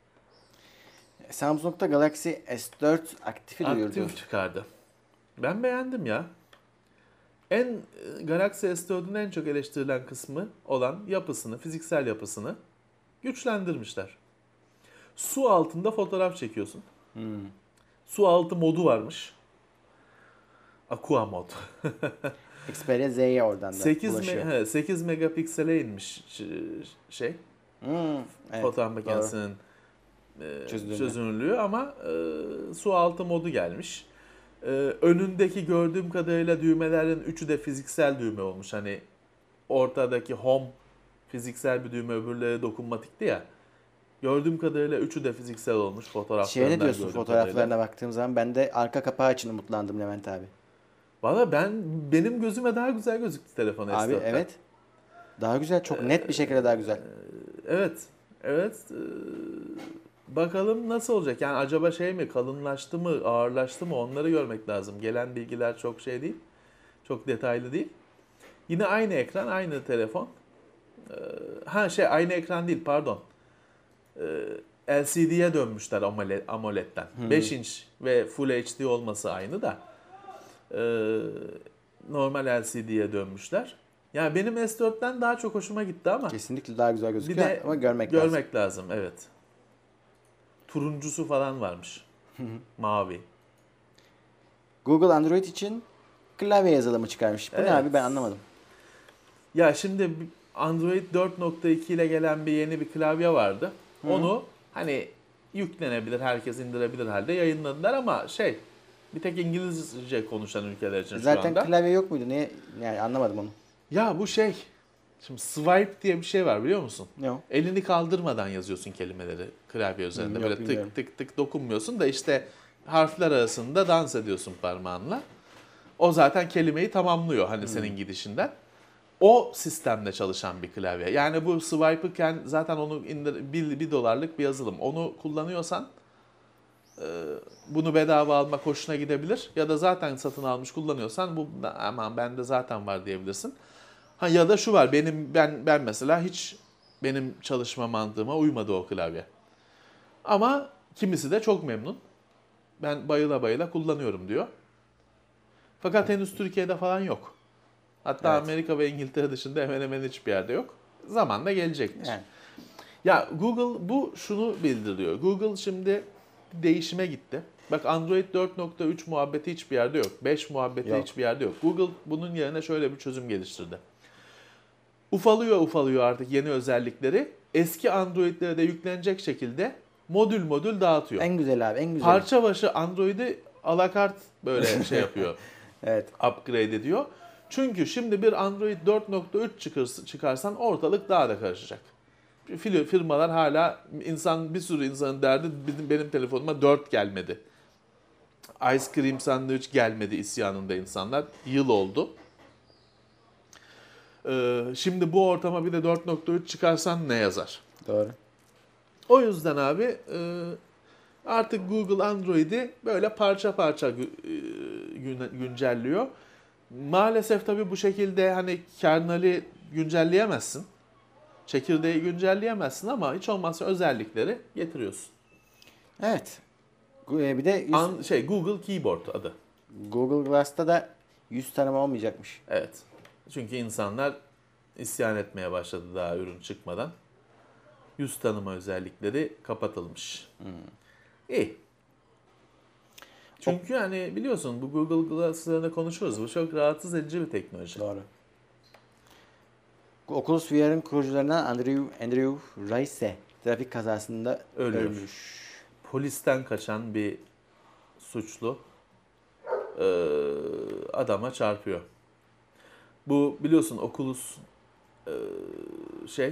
Samsung'da Galaxy S dört aktifi duyurdu. Aktif çıkardı. Ben beğendim ya. En Galaxy S dört'ün en çok eleştirilen kısmı olan yapısını, fiziksel yapısını güçlendirmişler. Su altında fotoğraf çekiyorsun. Hmm. Su altı modu varmış. Aqua mod. Xperia Z'ye oradan da sekiz, ulaşıyor. me- he, sekiz megapiksele inmiş şey. Hmm, evet, Fotoğraf makinesinin e, Çözünürlüğü. çözünürlüğü ama e, su altı modu gelmiş. E, önündeki gördüğüm kadarıyla düğmelerin üçü de fiziksel düğme olmuş. Hani ortadaki home fiziksel bir düğme, öbürleri dokunmatikti ya. Gördüğüm kadarıyla üçü de fiziksel olmuş fotoğraflarından. Şeye ne diyorsun gördüğüm fotoğraflarına kadarıyla. baktığım zaman ben de arka kapağı için umutlandım Levent abi. Valla ben benim gözüme daha güzel gözüktü telefon Abi S dörtten. evet. Daha güzel, çok net bir şekilde daha güzel. Evet, evet. Ee, bakalım nasıl olacak? Yani acaba şey mi, kalınlaştı mı, ağırlaştı mı onları görmek lazım. Gelen bilgiler çok şey değil, çok detaylı değil. Yine aynı ekran, aynı telefon. Ee, ha şey aynı ekran değil, pardon. Ee, L C D'ye dönmüşler AMOLED, AMOLED'den. Hmm. beş inç ve Full H D olması aynı da. Ee, normal L C D'ye dönmüşler. Yani benim S dörtten daha çok hoşuma gitti ama Kesinlikle daha güzel bir gözüküyor de ama görmek, lazım. görmek lazım. Evet. Turuncusu falan varmış. Mavi. Google Android için klavye yazılımı çıkarmış. Bu Evet. ne abi, ben anlamadım. Ya şimdi Android dört nokta iki ile gelen bir yeni bir klavye vardı. Hı. Onu hani yüklenebilir, herkes indirebilir halde yayınladılar ama şey bir tek İngilizce konuşan ülkeler için şu Zaten anda. klavye yok muydu? Niye? Yani anlamadım onu. Ya bu şey, şimdi swipe diye bir şey var biliyor musun? Ne o? Elini kaldırmadan yazıyorsun kelimeleri klavye üzerinde. Hı, Böyle yok, bilmiyorum. tık tık tık dokunmuyorsun da işte harfler arasında dans ediyorsun parmağınla. O zaten kelimeyi tamamlıyor hani senin gidişinden. O sistemde çalışan bir klavye. Yani bu swipe'ı zaten onu indir, bir, bir dolarlık bir yazılım. Onu kullanıyorsan e, bunu bedava almak hoşuna gidebilir. Ya da zaten satın almış kullanıyorsan bu aman bende zaten var diyebilirsin. Ha ya da şu var, benim ben ben mesela hiç benim çalışma mantığıma uymadı o klavye. Ama kimisi de çok memnun. Ben bayıla bayıla kullanıyorum diyor. Fakat henüz Türkiye'de falan yok. Hatta Evet. Amerika ve İngiltere dışında hemen hemen hiçbir yerde yok. Zamanla gelecektir. Yani. Ya Google bu şunu bildiriyor. Google şimdi değişime gitti. Bak Android dört nokta üç muhabbeti hiçbir yerde yok. beş muhabbeti Yok. hiçbir yerde yok. Google bunun yerine şöyle bir çözüm geliştirdi. Ufalıyor ufalıyor artık yeni özellikleri. Eski Android'lere de yüklenecek şekilde modül modül dağıtıyor. En güzel abi, en güzel. Parça başı Android'i alakart böyle şey yapıyor. Evet. Upgrade ediyor. Çünkü şimdi bir Android dört nokta üç çıkarsa- çıkarsan ortalık daha da karışacak. Fil- Firmalar hala, insan bir sürü insanın derdi benim, benim telefonuma dört gelmedi. Ice Cream Sandwich gelmedi isyanında insanlar. Yıl oldu. Ee, şimdi bu ortama bir de dört nokta üç çıkarsan ne yazar? Doğru. O yüzden abi e, Artık Google Android'i böyle parça parça güncelliyor. Maalesef tabii bu şekilde hani kerneli güncelleyemezsin. Çekirdeği güncelleyemezsin ama hiç olmazsa özellikleri getiriyorsun. Evet. Bir de yüz... An, şey Google Keyboard adı. Google Glass'ta da yüz tanıma olmayacakmış. Evet. Çünkü insanlar isyan etmeye başladı daha ürün çıkmadan. Yüz tanıma özellikleri kapatılmış. Hmm. İyi. Çünkü hani biliyorsun bu Google Glass'larında konuşuyoruz. Bu çok rahatsız edici bir teknoloji. Doğru. Oculus V R'ın kurucularından Andrew, Andrew Rice trafik kazasında Ölüyor. ölmüş. Polisten kaçan bir suçlu e, adama çarpıyor. Bu biliyorsun Oculus e, şey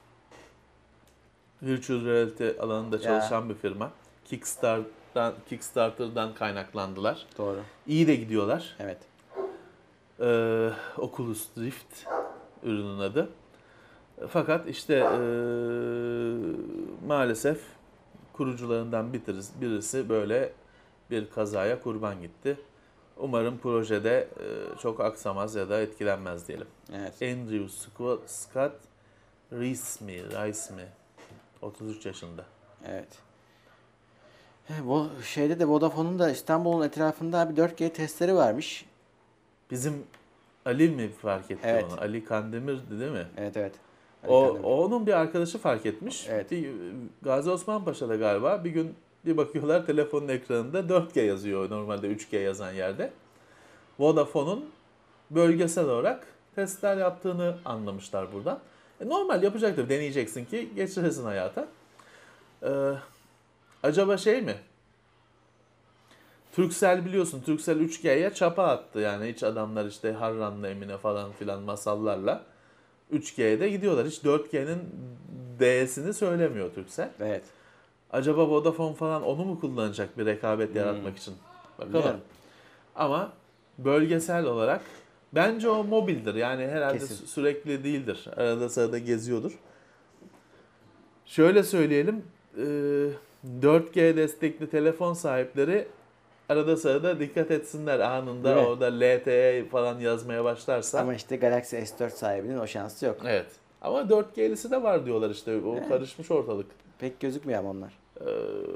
virtual reality alanında çalışan ya. bir firma. Kickstarter'dan, Kickstarter'dan kaynaklandılar. Doğru. İyi de gidiyorlar. Evet. Ee, Oculus Rift ürünün adı. Fakat işte e, maalesef kurucularından birisi, birisi böyle bir kazaya kurban gitti. Umarım projede e, çok aksamaz ya da etkilenmez diyelim. Evet. Andrew Scott, Scott Rice mi? Rice mi? otuz üç yaşında. Evet. Bu şeyde de Vodafone'un da İstanbul'un etrafında bir dört G testleri varmış. Bizim Ali mi fark etti evet. onu? Ali Kandemir'di değil mi? Evet evet. Ali o Kandemir. Onun bir arkadaşı fark etmiş. Evet. Gazi Osman Paşa'da galiba bir gün bir bakıyorlar telefonun ekranında dört G yazıyor normalde üç G yazan yerde. Vodafone'un bölgesel olarak testler yaptığını anlamışlar buradan. E normal yapacaktır. Deneyeceksin ki geçirirsin hayata. Ee, acaba şey mi? Turkcell biliyorsun. Turkcell üç G'ye çapa attı. Yani hiç adamlar işte Harran'la Emine falan filan masallarla üç G'ye de gidiyorlar. Hiç dört G'nin D'sini söylemiyor Turkcell. Evet. Acaba Vodafone falan onu mu kullanacak bir rekabet hmm. yaratmak için? Bakalım. Bilmiyorum. Ama bölgesel olarak bence o mobildir. Yani herhalde Kesin. sürekli değildir. Arada sırada geziyordur. Şöyle söyleyelim. dört G destekli telefon sahipleri arada sırada dikkat etsinler anında orada L T E falan yazmaya başlarsa. Ama işte Galaxy S dört sahibinin o şansı yok. Evet. Ama dört G'lisi de var diyorlar işte. O evet. Karışmış ortalık. Pek gözükmüyor ama onlar. Ee,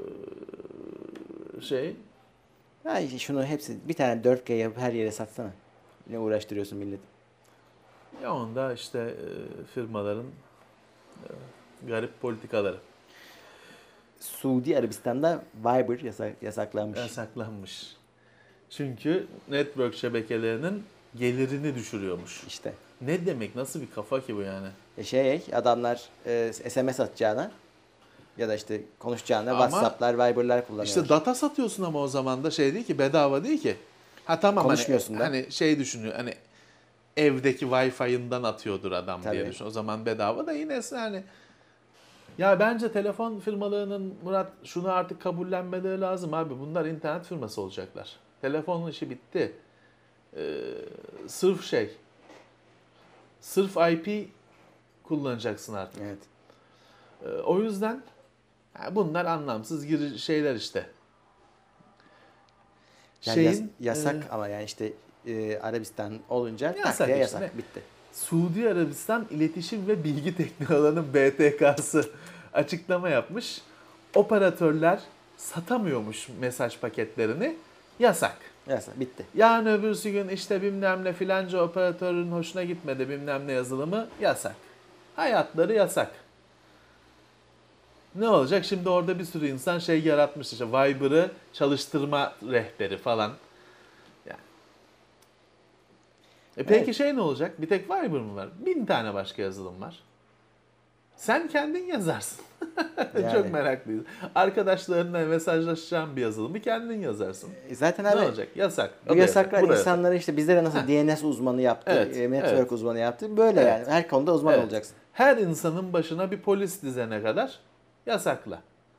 şey. Ha işte şunu hepsi bir tane dört G yapıp her yere satsana. Ne uğraştırıyorsun milleti? Ya onda işte e, firmaların e, garip politikaları. Suudi Arabistan'da Viber yasak, yasaklanmış. Yasaklanmış. Çünkü network şebekelerinin gelirini düşürüyormuş. İşte. Ne demek? Nasıl bir kafa ki bu yani? E şey adamlar e, S M S atacağına ya da işte konuşacağına ama WhatsApp'lar, Viber'lar kullanıyorlar. İşte data satıyorsun ama o zaman da şey değil ki bedava değil ki. Ha tamam konuşmuyorsun hani, da. Hani şey düşünüyor hani evdeki Wi-Fi'ından atıyordur adam Tabii. diye düşün. O zaman bedava da yine yani ya bence telefon firmalarının Murat şunu artık kabullenmeleri lazım abi. Bunlar internet firması olacaklar. Telefonun işi bitti. Ee, sırf şey. Sırf I P kullanacaksın artık. Evet. Ee, o yüzden bunlar anlamsız giriş şeyler işte. Yani Şeyin, yas- yasak e, ama yani işte e, Arabistan olunca yasak, tak diye yasak. Işte. Bitti. Suudi Arabistan İletişim ve Bilgi Teknoloji'nin B T K'sı açıklama yapmış. Operatörler satamıyormuş mesaj paketlerini. Yasak. Yasak. Bitti. Yarın öbürsü gün işte bilmem ne filanca operatörün hoşuna gitmedi bilmem ne yazılımı yasak. Hayatları yasak. Ne olacak? Şimdi orada bir sürü insan şey yaratmış işte Viber'ı çalıştırma rehberi falan. Yani. E peki evet. Şey ne olacak? Bir tek Viber mı var? Bin tane başka yazılım var. Sen kendin yazarsın. Yani. Çok meraklıyız. Arkadaşlarınla mesajlaşacağın bir yazılımı kendin yazarsın. E zaten abi. Ne olacak? Yasak. Bu yasaklar yasak. insanları işte bizlere nasıl ha. D N S uzmanı yaptı, evet. network evet. uzmanı yaptı. Böyle evet. yani. Her konuda uzman evet. olacaksın. Her insanın başına bir polis dizene kadar yasakla.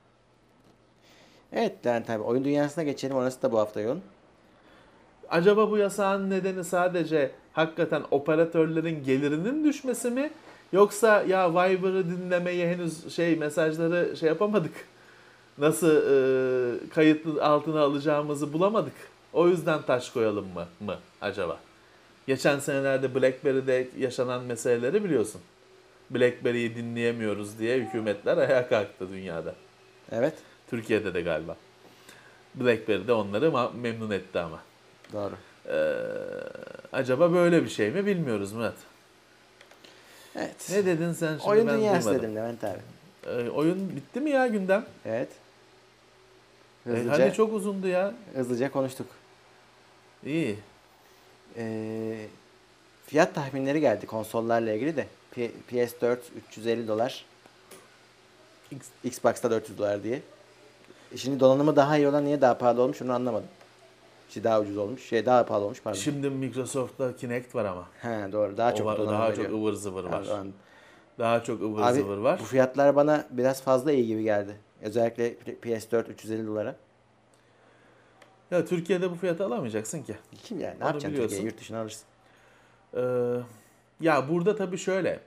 Evet yani tabii oyun dünyasına geçelim. Orası da bu hafta yoğun. Acaba bu yasağın nedeni sadece hakikaten operatörlerin gelirinin düşmesi mi? Yoksa ya Viber'ı dinlemeye henüz şey mesajları şey yapamadık. nasıl e, kayıt altına alacağımızı bulamadık. O yüzden taş koyalım mı mı acaba? Geçen senelerde BlackBerry'de yaşanan meseleleri biliyorsun. BlackBerry'yi dinleyemiyoruz diye hükümetler ayağa kalktı dünyada. Evet. Türkiye'de de galiba. BlackBerry de onları ma- memnun etti ama. Doğru. Ee, acaba böyle bir şey mi bilmiyoruz Murat. Evet. Ne dedin sen şimdi? Oyun ben dünyası duymadım. dedim Levent abi. Ee, oyun bitti mi ya gündem? Evet. Ee, Hızlıca, hani çok uzundu ya. hızlıca konuştuk. İyi. Ee, fiyat tahminleri geldi konsollarla ilgili de. P- P S dört üç yüz elli dolar. X- Xbox'ta dört yüz dolar diye. E Şimdi donanımı daha iyi olan niye daha pahalı olmuş onu anlamadım. Şey daha ucuz olmuş. Şey daha pahalı olmuş pardon. Şimdi Microsoft'ta Kinect var ama. He doğru. Daha O çok var- donanım daha veriyor. çok ıvır zıvır var. Abi, anladım. Daha çok ıvır Abi, zıvır var. bu fiyatlar bana biraz fazla iyi gibi geldi. Özellikle P S dört üç yüz elli dolara. Ya Türkiye'de bu fiyatı alamayacaksın ki. Kim yani? Ne Onu yapacaksın biliyorsun. Türkiye'ye? Yurt dışına alırsın. Ee, ya burada tabii şöyle.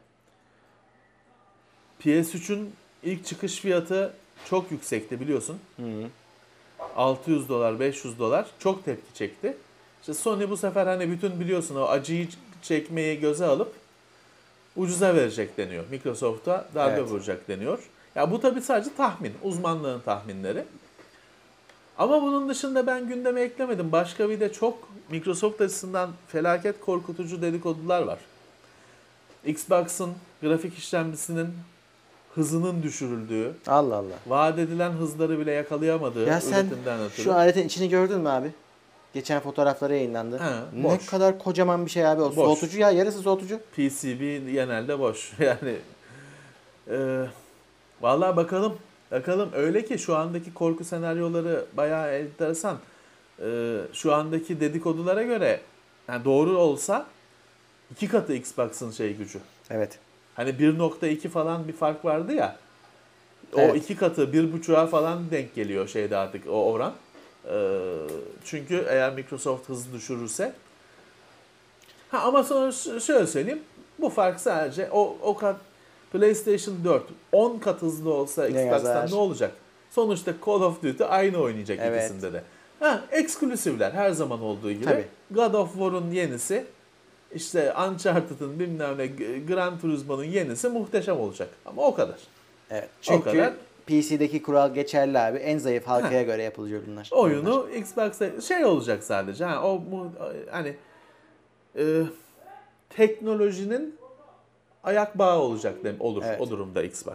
P S üçün ilk çıkış fiyatı çok yüksekti biliyorsun. Hı -hı. altı yüz dolar, beş yüz dolar çok tepki çekti. İşte Sony bu sefer hani bütün biliyorsun o acıyı çekmeyi göze alıp ucuza verecek deniyor. Microsoft'a darbe Evet. vuracak deniyor. Ya bu tabii sadece tahmin, uzmanlığın tahminleri. Ama bunun dışında ben gündeme eklemedim. Başka bir de çok Microsoft açısından felaket korkutucu dedikodular var. Xbox'ın grafik işlemcisinin hızının düşürüldüğü, Allah Allah. vaat edilen hızları bile yakalayamadığı Ya sen üretimden ötürü. şu aletin içini gördün mü abi? Geçen fotoğrafları yayınlandı. He, ne boş. kadar kocaman bir şey abi o. Boş. Soğutucu ya, yarısı soğutucu. P C B genelde boş. Yani e, vallahi bakalım. Bakalım öyle ki şu andaki korku senaryoları bayağı enteresan. E, şu andaki dedikodulara göre yani doğru olsa iki katı Xbox'ın şey gücü. Evet. Hani bir nokta iki falan bir fark vardı ya. O Evet. iki katı bir buçuğa falan denk geliyor şeyde artık o oran. E, çünkü eğer Microsoft hız düşürürse. Ha ama sonra ş- şöyle söyleyeyim. Bu fark sadece o o kat PlayStation dört on kat hızlı olsa Ne Xbox'tan yazar? ne olacak? Sonuçta Call of Duty aynı oynayacak Evet. ikisinde de. Ha, eksklusivler her zaman olduğu gibi. Tabii. God of War'un yenisi, işte Uncharted'ın bilmem ne, Gran Turismo'nun yenisi muhteşem olacak. Ama o kadar. Evet. O Çünkü kadar. P C'deki kural geçerli abi. En zayıf halkaya göre yapılıyor bunlar. Oyunu Xbox'ta şey olacak sadece. Ha, o mu, hani e, teknolojinin ayak bağı olacak dem olur Evet. o durumda Xbox.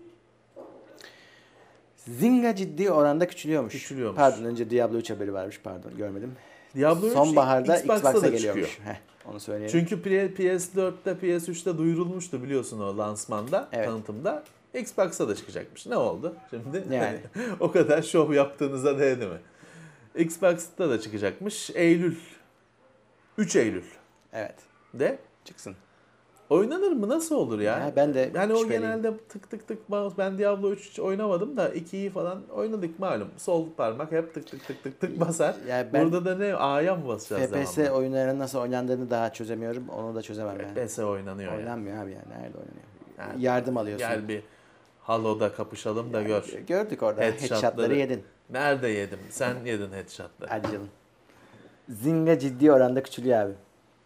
Zynga ciddi oranda küçülüyormuş. Küçülüyormuş. Pardon, önce Diablo üç haberi varmış, pardon görmedim. Diablo üç Sonbaharda Xbox'ta Xbox'a da geliyormuş. çıkıyor. Heh, onu söyleyelim. Çünkü P S dörtte, P S üçte duyurulmuştu biliyorsun o lansmanda, Evet. tanıtımda. Xbox'a da çıkacakmış. Ne oldu? Şimdi Yani. o kadar şov yaptığınıza değdi mi? Xbox'ta da çıkacakmış. Eylül. üç Eylül Evet. de Çıksın. oynanır mı? Nasıl olur ya? Ya ben de yani o şüpheliyim. genelde tık tık tık mouse. Ben Diablo üç hiç oynamadım da ikiyi falan oynadık malum. Sol parmak hep tık tık tık tık tık basar. Ya ben Burada da ne A'ya mı basacağız F P S devamlı? oyunlarının nasıl oynandığını daha çözemiyorum. Onu da çözemem yani. F P S oynanıyor ya. Oynanmıyor abi yani. Nerede oynanıyor? Yani Yardım alıyorsun. Gel bir Halo'da kapışalım da gör. Gördük orada. Headshotları. Headshotları yedin. Nerede yedim? Sen yedin headshot'ları. Hadi canım. Zynga ciddi oranda küçülüyor abi.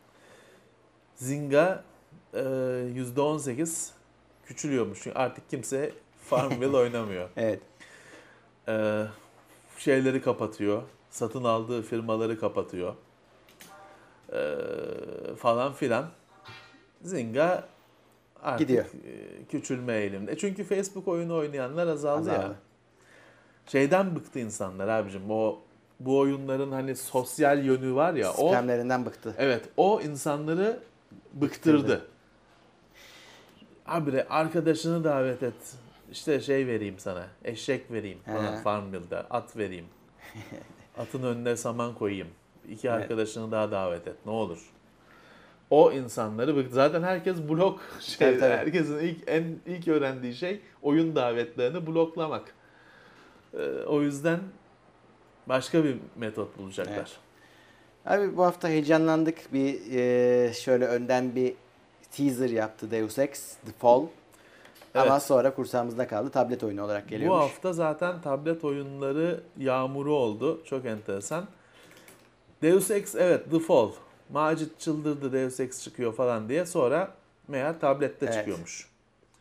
Zynga e, yüzde on sekiz küçülüyormuş. Çünkü artık kimse Farmville oynamıyor. Evet. E, şeyleri kapatıyor. Satın aldığı firmaları kapatıyor. E, falan filan. Zynga artık Gidiyor. e, küçülme eğilimde. Çünkü Facebook oyunu oynayanlar azaldı, ya. Azaldı. Şeyden bıktı insanlar abicim. O bu oyunların hani sosyal yönü var ya. O Spamlerinden bıktı. evet, o insanları bıktırdı. Bıktırdı. Abi arkadaşını davet et. İşte şey vereyim sana. Eşek vereyim falan He. Farmville'da. At vereyim. Atın önüne saman koyayım. İki Evet. arkadaşını daha davet et. Ne olur. O insanları bıktı. Zaten herkes blok şey. Tabii, tabii. Herkesin ilk en ilk öğrendiği şey oyun davetlerini bloklamak. Ee, o yüzden başka bir metot bulacaklar. Evet. Abi bu hafta heyecanlandık. Bir e, şöyle önden bir teaser yaptı Deus Ex The Fall. Ama Evet. sonra kursağımızda kaldı. Tablet oyunu olarak Bu geliyormuş. hafta zaten tablet oyunları yağmuru oldu. Çok enteresan. Deus Ex evet The Fall. Macit çıldırdı Deus Ex çıkıyor falan diye. Sonra meğer tablette Evet. çıkıyormuş.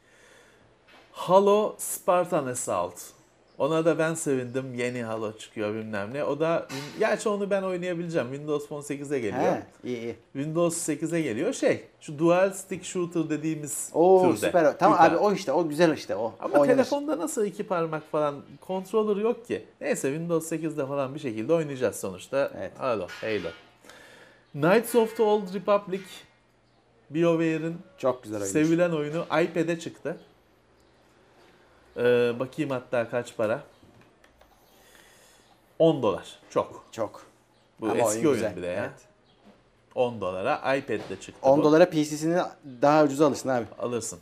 Halo Spartan Assault. Ona da ben sevindim. Yeni Halo çıkıyor bilmem ne. O da gerçi onu ben oynayabileceğim. Windows on sekize geliyor. He, iyi iyi. Windows sekize geliyor. Şey, şu dual stick shooter dediğimiz Oo türde. süper. Tamam Türk abi o işte o güzel işte o. Ama Oynanır. telefonda nasıl iki parmak falan controller yok ki. Neyse Windows sekizde falan bir şekilde oynayacağız sonuçta. Evet. Halo, Halo. Knights of the Old Republic BioWare'in Çok güzel oyun. sevilen oyunu iPad'e çıktı. Ee, bakayım hatta kaç para. on dolar. Çok. Çok. Bu Ama eski oyun oyun güzel. bir de ya. Evet. on dolara iPad'de çıktı on bu. dolara P C'sini daha ucuza alırsın abi. Alırsın.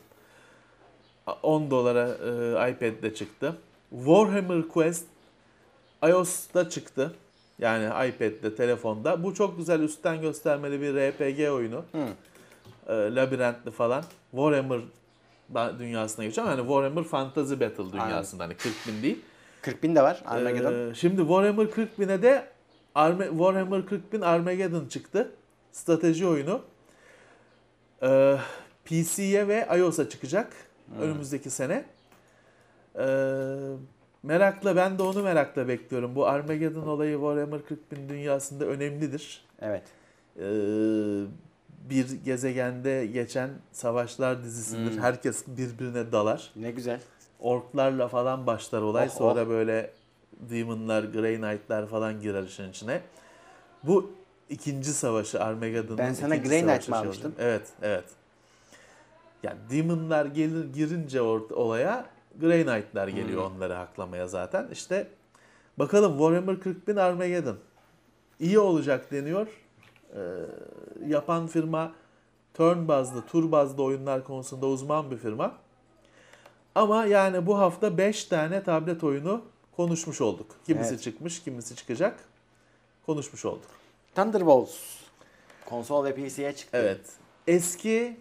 on dolara e, iPad'de çıktı. Warhammer Quest iOS'ta çıktı. Yani iPad'de, telefonda. Bu çok güzel üstten göstermeli bir R P G oyunu. Hı. E, labirentli falan. Warhammer dünyasına geçiyor. Yani Warhammer Fantasy Battle dünyasında. Hani kırk bin değil. kırk bin de var Armageddon. Ee, şimdi Warhammer kırk bine de Arme, Warhammer kırk bin Armageddon çıktı. Strateji oyunu. Ee, P C'ye ve iOS'a çıkacak Hmm. önümüzdeki sene. Ee, merakla ben de onu merakla bekliyorum. Bu Armageddon olayı Warhammer kırk bin dünyasında önemlidir. Evet. Ee, bir gezegende geçen savaşlar dizisidir. Hmm. Herkes birbirine dalar. Ne güzel. Orklarla falan başlar olay. Oh, oh. Sonra böyle Demon'lar, Grey Knight'lar falan girer işin içine. Bu ikinci savaşı Armageddon'un Ben sana ikinci Grey Knight savaşı mi şey almıştım? olacak. Evet, evet. Yani Demon'lar gelir, girince or- olaya Grey Knight'lar geliyor Hmm. onları haklamaya zaten. İşte bakalım Warhammer kırk bin Armageddon. İyi olacak deniyor. Ee, yapan firma turn bazlı, tur bazlı oyunlar konusunda uzman bir firma. Ama yani bu hafta beş tane tablet oyunu konuşmuş olduk. Kimisi Evet. çıkmış, kimisi çıkacak. Konuşmuş olduk. Thunderbolts. Konsol ve P C'ye çıktı. Evet. Eski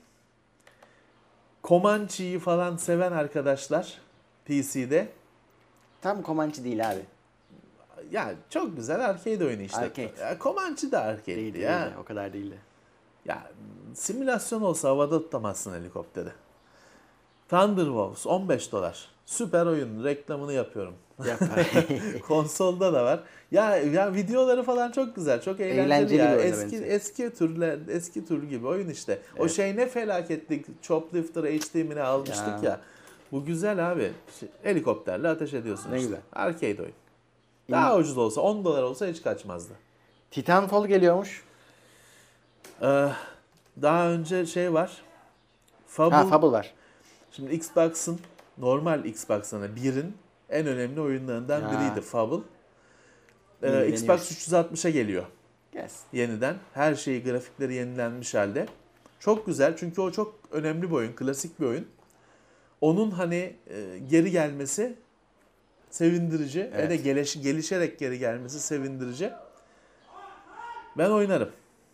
Comanche'yi falan seven arkadaşlar P C'de. Tam Comanche değil abi. Ya çok güzel arcade oyunu işte. Arcade. Ya, Comanche de arcade'di Değildi, ya. değildi. O kadar değildi. Ya simülasyon olsa havada tutamazsın helikopteri. Thunderbolts on beş dolar. Süper oyun. Reklamını yapıyorum. Yap. Konsolda da var. Ya ya videoları falan çok güzel. Çok eğlenceli, Eğlenceli ya. bir oyuna Eski benziyor. eski türler eski tür gibi oyun işte. O Evet. şey ne felaketlik. Choplifter H D mi ne almıştık ya. Ya. Bu güzel abi. Şey, helikopterle ateş ediyorsun Ne işte. güzel. Arcade oyun. Daha ucuz olsa on dolar olsa hiç kaçmazdı. Titanfall geliyormuş. Ee, daha önce şey var. Fable. Ha Fable var. Şimdi Xbox'ın normal Xbox'ın birin en önemli oyunlarından Ya. biriydi Fable. Ee, Yenileniyor. Xbox üç yüz altmışa geliyor Yes. yeniden. Her şeyi, grafikleri yenilenmiş halde. Çok güzel çünkü o çok önemli bir oyun, klasik bir oyun. Onun hani e, geri gelmesi sevindirici. Ve Evet. de geliş, gelişerek geri gelmesi sevindirici. Ben oynarım.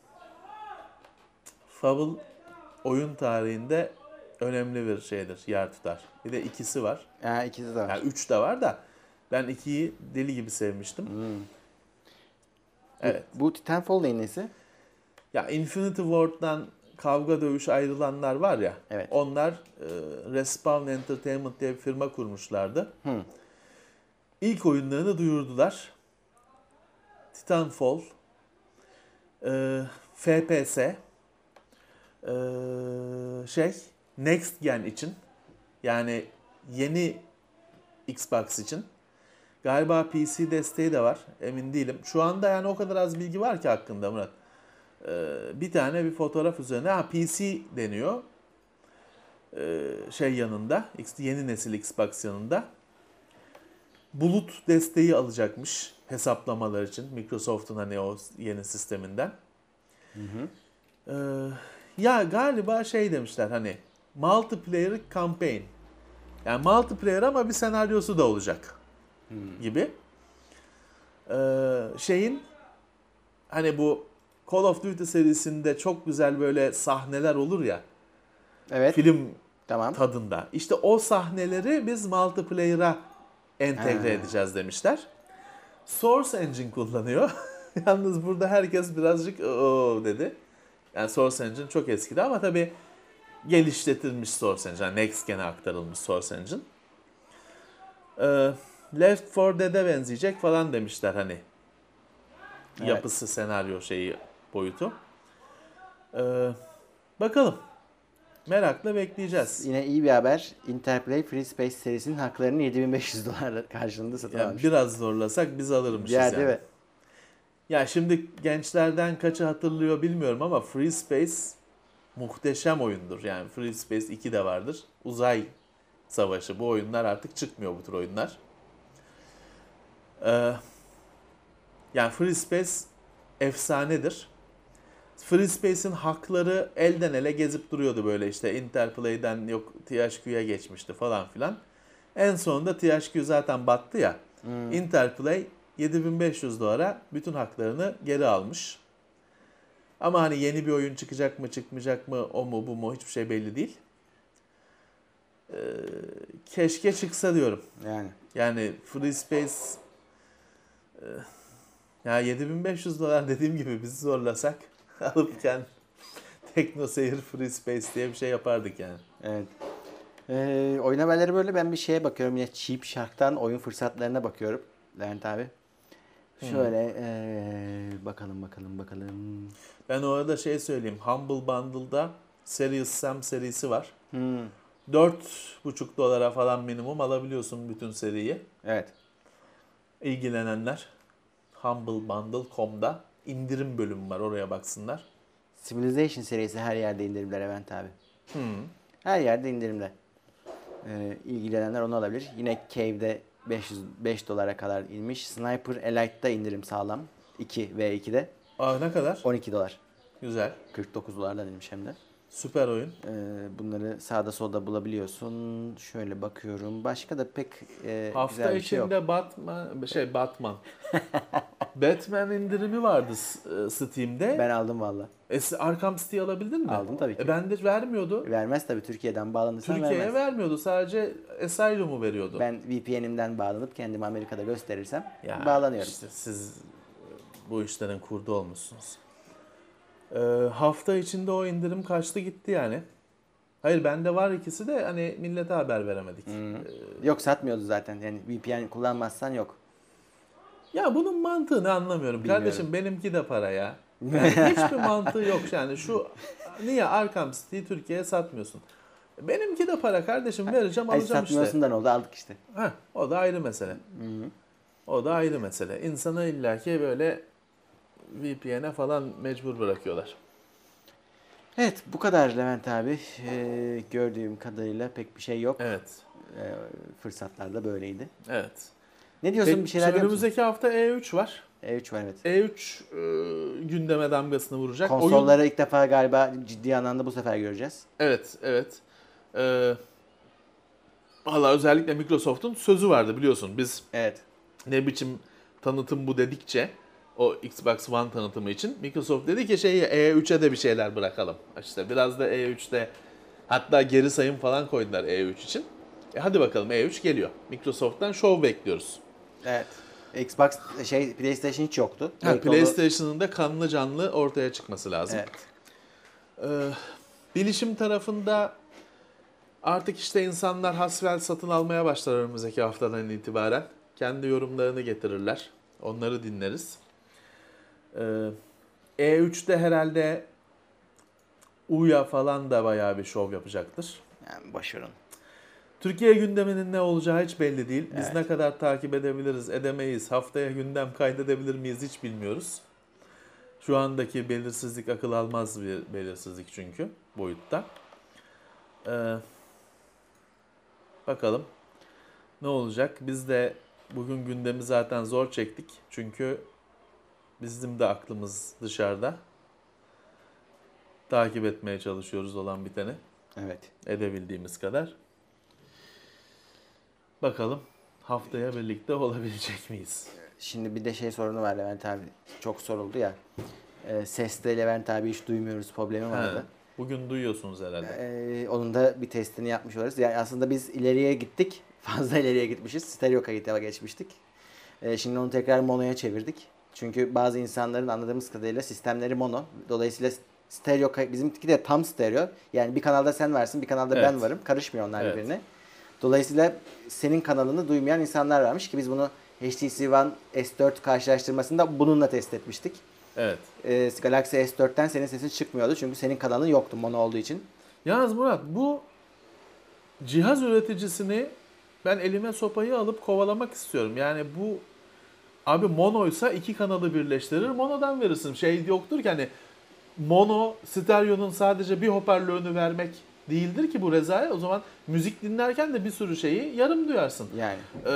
Fable oyun tarihinde önemli bir şeydir, yer tutar. Bir de ikisi var. Ha ikisi de var. Yani üç de var da ben ikiyi deli gibi sevmiştim. Hmm. Evet. Bu Titanfall neyin nesi? Ya Infinity Ward'dan kavga dövüş ayrılanlar var ya. Evet. Onlar e, Respawn Entertainment diye bir firma kurmuşlardı. Hmm. İlk oyunlarını duyurdular. Titanfall, e, F P S, e, şey Next Gen için, yani yeni Xbox için. Galiba P C desteği de var. Emin değilim. Şu anda yani o kadar az bilgi var ki hakkında Murat. Ee, bir tane bir fotoğraf üzerine ha P C deniyor. Ee, şey yanında. Yeni nesil Xbox yanında. Bulut desteği alacakmış hesaplamalar için. Microsoft'un hani o yeni sisteminden. Hı hı. Ee, ya galiba şey demişler hani multiplayer campaign. Yani multiplayer ama bir senaryosu da olacak. Gibi. Ee, şeyin hani bu Call of Duty serisinde çok güzel böyle sahneler olur ya. Evet. Film Tamam. tadında. İşte o sahneleri biz multiplayer'a entegre Ha. edeceğiz demişler. Source Engine kullanıyor. Yalnız burada herkes birazcık o dedi. Yani Source Engine çok eskidi ama tabii geliştirilmiş Source Engine. Yani Next Gen'e aktarılmış Source Engine. Ee, Left four Dead'e benzeyecek falan demişler hani. Evet. Yapısı, senaryo şeyi, boyutu. Ee, bakalım. Merakla bekleyeceğiz. Yine iyi bir haber. Interplay Free Space serisinin haklarını yedi bin beş yüz dolar karşılığında satın Yani almış. biraz zorlasak biz alırmışız Ya, yani. değil mi? Ya şimdi gençlerden kaçı hatırlıyor bilmiyorum ama Free Space muhteşem oyundur. Yani Free Space iki de vardır. Uzay savaşı. Bu oyunlar artık çıkmıyor, bu tür oyunlar. Ee, yani Free Space efsanedir. Free Space'in hakları elden ele gezip duruyordu böyle işte. Interplay'den yok T H Q'ya geçmişti falan filan. En sonunda T H Q zaten battı ya. Hmm. Interplay yedi bin beş yüz dolara bütün haklarını geri almış. Ama hani yeni bir oyun çıkacak mı çıkmayacak mı, o mu bu mu, hiçbir şey belli değil. Ee, keşke çıksa diyorum. Yani. Yani Free Space e, ya yedi bin beş yüz dolar dediğim gibi bizi zorlasak alırken Tekno Seyir Free Space diye bir şey yapardık yani. Evet. Ee, oyun haberleri böyle. Ben bir şeye bakıyorum. Yine Cheap Shark'tan oyun fırsatlarına bakıyorum. Levent abi. Şöyle ee, bakalım bakalım bakalım. Ben orada şey söyleyeyim. Humble Bundle'da Serious Sam serisi var. Hmm. dört buçuk dolara falan minimum alabiliyorsun bütün seriyi. Evet. İlgilenenler humble bundle nokta com'da indirim bölümü var, oraya baksınlar. Civilization serisi her yerde indirimler Levent abi. Hmm. Her yerde indirimler. Ee, ilgilenenler onu alabilir. Yine Cave'de beş yüz beş dolara kadar inmiş. Sniper Elite'da indirim sağlam. iki ve iki'de Aa, ne kadar? on iki dolar. Güzel. kırk dokuz dolardan inmiş hem de. Süper oyun. Ee, bunları sağda solda bulabiliyorsun. Şöyle bakıyorum. Başka da pek e, Hafta güzel bir şey yok. içinde Batman, şey Batman. Batman indirimi vardı S- Steam'de. Ben aldım valla. E, Arkham City'yi alabildin mi? Aldım tabii ki. E, bende vermiyordu. Vermez tabii, Türkiye'den bağlanırsan Türkiye'ye vermez. vermiyordu. Sadece Asylum'u veriyordu. Ben V P N'imden bağlanıp kendimi Amerika'da gösterirsem Ya bağlanıyorum. işte siz bu işlerin kurdu olmuşsunuz. Ee, hafta içinde o indirim kaçtı gitti yani. Hayır, bende var ikisi de hani millete haber veremedik. Hmm. Ee, Yok, satmıyordu zaten. Yani V P N kullanmazsan yok. ya bunun mantığını anlamıyorum. Bilmiyorum. Kardeşim benimki de para ya. Yani hiçbir mantığı yok yani. Şu niye Arkham City'yi Türkiye'ye satmıyorsun? Benimki de para kardeşim, vereceğim Hayır, alacağım işte. satmıyorsun da ne oldu, aldık işte. Heh, o da ayrı mesele. Hı-hı. O da ayrı mesele. İnsanı illaki böyle V P N'e falan mecbur bırakıyorlar. Evet, bu kadar Levent abi. Ee, gördüğüm kadarıyla pek bir şey yok. Evet. Ee, fırsatlar da böyleydi. Evet. Ne diyorsun, Peki, bir şeyler diyor musun? önümüzdeki hafta E üç var. E üç var evet. E üç e, gündeme damgasını vuracak. Konsolları Oyun... ilk defa galiba ciddi anlamda bu sefer göreceğiz. Evet, evet. Ee, valla özellikle Microsoft'un sözü vardı biliyorsun. Biz Evet. ne biçim tanıtım bu dedikçe o Xbox One tanıtımı için Microsoft dedi ki şey E üçe de bir şeyler bırakalım. İşte biraz da E üçte hatta geri sayım falan koydular E üç için. E hadi bakalım, E üç geliyor. Microsoft'tan şov bekliyoruz. Evet. Xbox şey PlayStation hiç yoktu. Ha, Belki onu- PlayStation'ın da kanlı canlı ortaya çıkması lazım. Evet. Ee, bilişim tarafında artık işte insanlar Haswell satın almaya başlar önümüzdeki haftadan itibaren. Kendi yorumlarını getirirler. Onları dinleriz. Ee, E üçte herhalde Uya falan da bayağı bir şov yapacaktır. Yani başarın. Türkiye gündeminin ne olacağı hiç belli değil. Biz Evet. ne kadar takip edebiliriz, edemeyiz. Haftaya gündem kaydedebilir miyiz hiç bilmiyoruz. Şu andaki belirsizlik akıl almaz bir belirsizlik çünkü boyutta. Ee, bakalım ne olacak? Biz de bugün gündemi zaten zor çektik. Çünkü bizim de aklımız dışarıda. Takip etmeye çalışıyoruz olan biteni. Evet. Edebildiğimiz kadar. Bakalım haftaya birlikte olabilecek miyiz? Şimdi bir de şey sorunu var Levent abi. Çok soruldu ya. E, seste Levent abi hiç duymuyoruz problemi vardı. Bugün duyuyorsunuz herhalde. Ee, onun da bir testini yapmış oluruz. Yani aslında biz ileriye gittik. Fazla ileriye gitmişiz. Stereo kayıta geçmiştik. Ee, şimdi onu tekrar monoya çevirdik. Çünkü bazı insanların anladığımız kadarıyla sistemleri mono. Dolayısıyla stereo kay- bizimki de tam stereo. Yani bir kanalda sen varsın, bir kanalda Evet. ben varım. Karışmıyor onlar Evet. birbirine. Dolayısıyla senin kanalını duymayan insanlar varmış ki biz bunu H T C One S dört karşılaştırmasında bununla test etmiştik. Evet. Ee, Galaxy S dörtten senin sesin çıkmıyordu çünkü senin kanalın yoktu mono olduğu için. Yalnız Murat, bu cihaz üreticisini ben elime sopayı alıp kovalamak istiyorum. Yani bu abi monoysa iki kanalı birleştirir, monodan verirsin. Şey yoktur ki hani mono, stereonun sadece bir hoparlörünü vermek değildir ki bu rezalet. O zaman müzik dinlerken de bir sürü şeyi yarım duyarsın. Yani. Ee,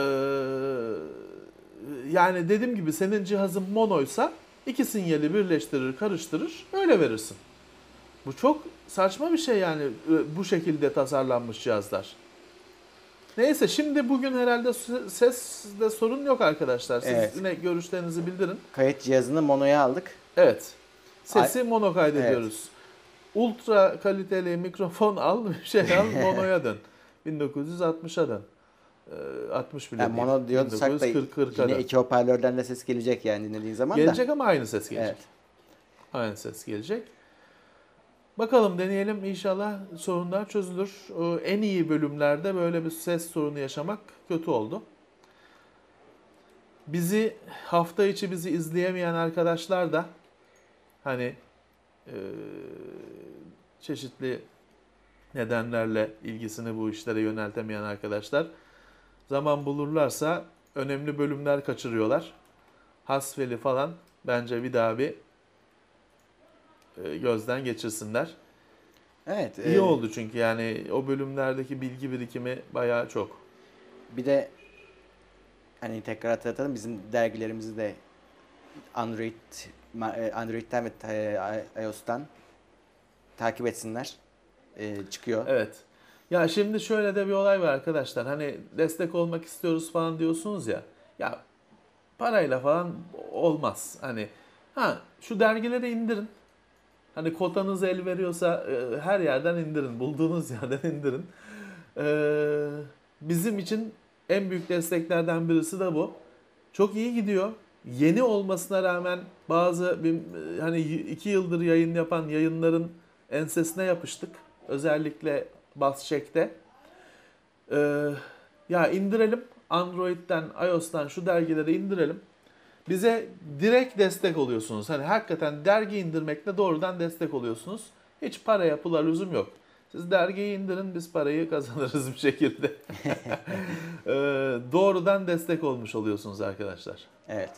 yani dediğim gibi senin cihazın monoysa iki sinyali birleştirir, karıştırır, öyle verirsin. Bu çok saçma bir şey yani bu şekilde tasarlanmış cihazlar. Neyse şimdi bugün herhalde seste sorun yok arkadaşlar. Siz Evet. yine görüşlerinizi bildirin. Kayıt cihazını monoya aldık. Evet. Sesi mono kaydediyoruz. Ultra kaliteli mikrofon al, bir şey al, monoya dön. bin dokuz yüz altmışa dön. Ee, altmış bile Yani değil. mono diyorsak da bin dokuz yüz kırka yine dön. iki hoparlörden de ses gelecek yani dinlediğin zaman Gelecek da. ama aynı ses gelecek. Evet. Aynı ses gelecek. Bakalım deneyelim, inşallah sorunlar çözülür. Ee, en iyi bölümlerde böyle bir ses sorunu yaşamak kötü oldu. Bizi hafta içi bizi izleyemeyen arkadaşlar da hani e, çeşitli nedenlerle ilgisini bu işlere yöneltemeyen arkadaşlar zaman bulurlarsa önemli bölümler kaçırıyorlar. Hasveli falan bence bir daha bir e, gözden geçirsinler. Evet. İyi e, oldu çünkü yani o bölümlerdeki bilgi birikimi bayağı çok. Bir de hani tekrar hatırlatalım bizim dergilerimizi de Android ma- e, Android'ten ve e, iOS'tan takip etsinler. E, çıkıyor. Evet. Ya şimdi şöyle de bir olay var arkadaşlar. Hani destek olmak istiyoruz falan diyorsunuz ya. Ya parayla falan olmaz. Hani ha şu dergileri indirin. Hani kotanız el veriyorsa e, her yerden indirin. Bulduğunuz yerden indirin. E, bizim için en büyük desteklerden birisi de bu. Çok iyi gidiyor. Yeni olmasına rağmen bazı bir, hani iki yıldır yayın yapan yayınların ensesine yapıştık. Özellikle BassCheck'te. Ee, ya indirelim. Android'den, iOS'tan şu dergileri indirelim. Bize direkt destek oluyorsunuz. Hani hakikaten dergi indirmekle doğrudan destek oluyorsunuz. Hiç paraya pula lüzum yok. Siz dergiyi indirin, biz parayı kazanırız bir şekilde. ee, doğrudan destek olmuş oluyorsunuz arkadaşlar. Evet.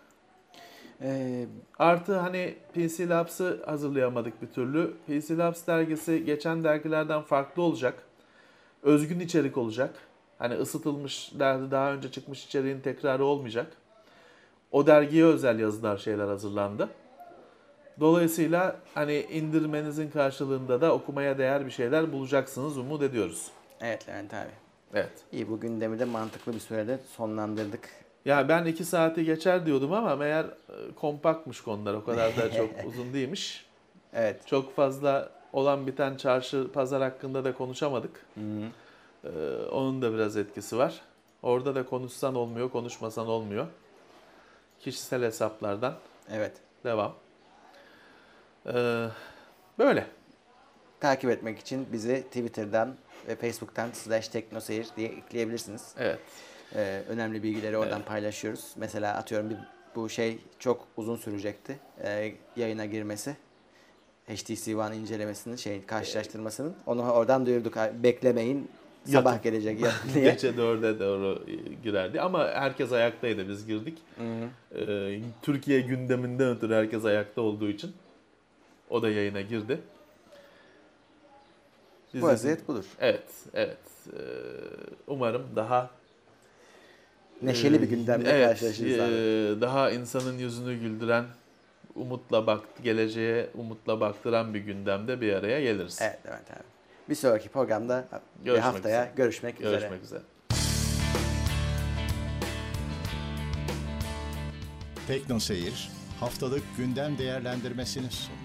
Ee, Artı hani P C Labs'ı hazırlayamadık bir türlü. P C Labs dergisi geçen dergilerden farklı olacak. Özgün içerik olacak. Hani ısıtılmış, daha önce çıkmış içeriğin tekrarı olmayacak. O dergiye özel yazılar, şeyler hazırlandı. Dolayısıyla hani indirmenizin karşılığında da okumaya değer bir şeyler bulacaksınız umut ediyoruz. evet Levent abi. Evet. İyi, bu gündemi de mantıklı bir sürede sonlandırdık. Ya ben iki saati geçer diyordum ama meğer kompaktmış konular, o kadar da çok uzun değilmiş. Evet. Çok fazla olan biten çarşı, pazar hakkında da konuşamadık. Hı hı. Ee, onun da biraz etkisi var. Orada da konuşsan olmuyor, konuşmasan olmuyor. Kişisel hesaplardan Evet. devam. Ee, böyle. Takip etmek için bizi Twitter'dan ve Facebook'tan slash teknoseyir diye ekleyebilirsiniz. Evet. Ee, önemli bilgileri oradan Evet. paylaşıyoruz. Mesela atıyorum bir, bu şey çok uzun sürecekti. Ee, yayına girmesi. H T C One incelemesinin, şey karşılaştırmasının. Onu oradan duyurduk. Beklemeyin. Sabah Yatın. gelecek yatın diye. Gece dörde doğru girerdi ama herkes ayaktaydı, biz girdik. Hı hı. Ee, Türkiye gündeminden ötürü herkes ayakta olduğu için o da yayına girdi. Biz Bu de- vaziyet budur. Evet, evet. Ee, umarım daha Neşeli bir e, gündemle evet, karşılaşırız abi. e, daha insanın yüzünü güldüren, umutla bak geleceğe umutla baktıran bir gündemde bir araya geliriz. Evet Levent abi. Bir sonraki programda bir Görüşmek haftaya üzere. görüşmek üzere. Görüşmek üzere. Tekno Seyir haftalık gündem değerlendirmesini sunar.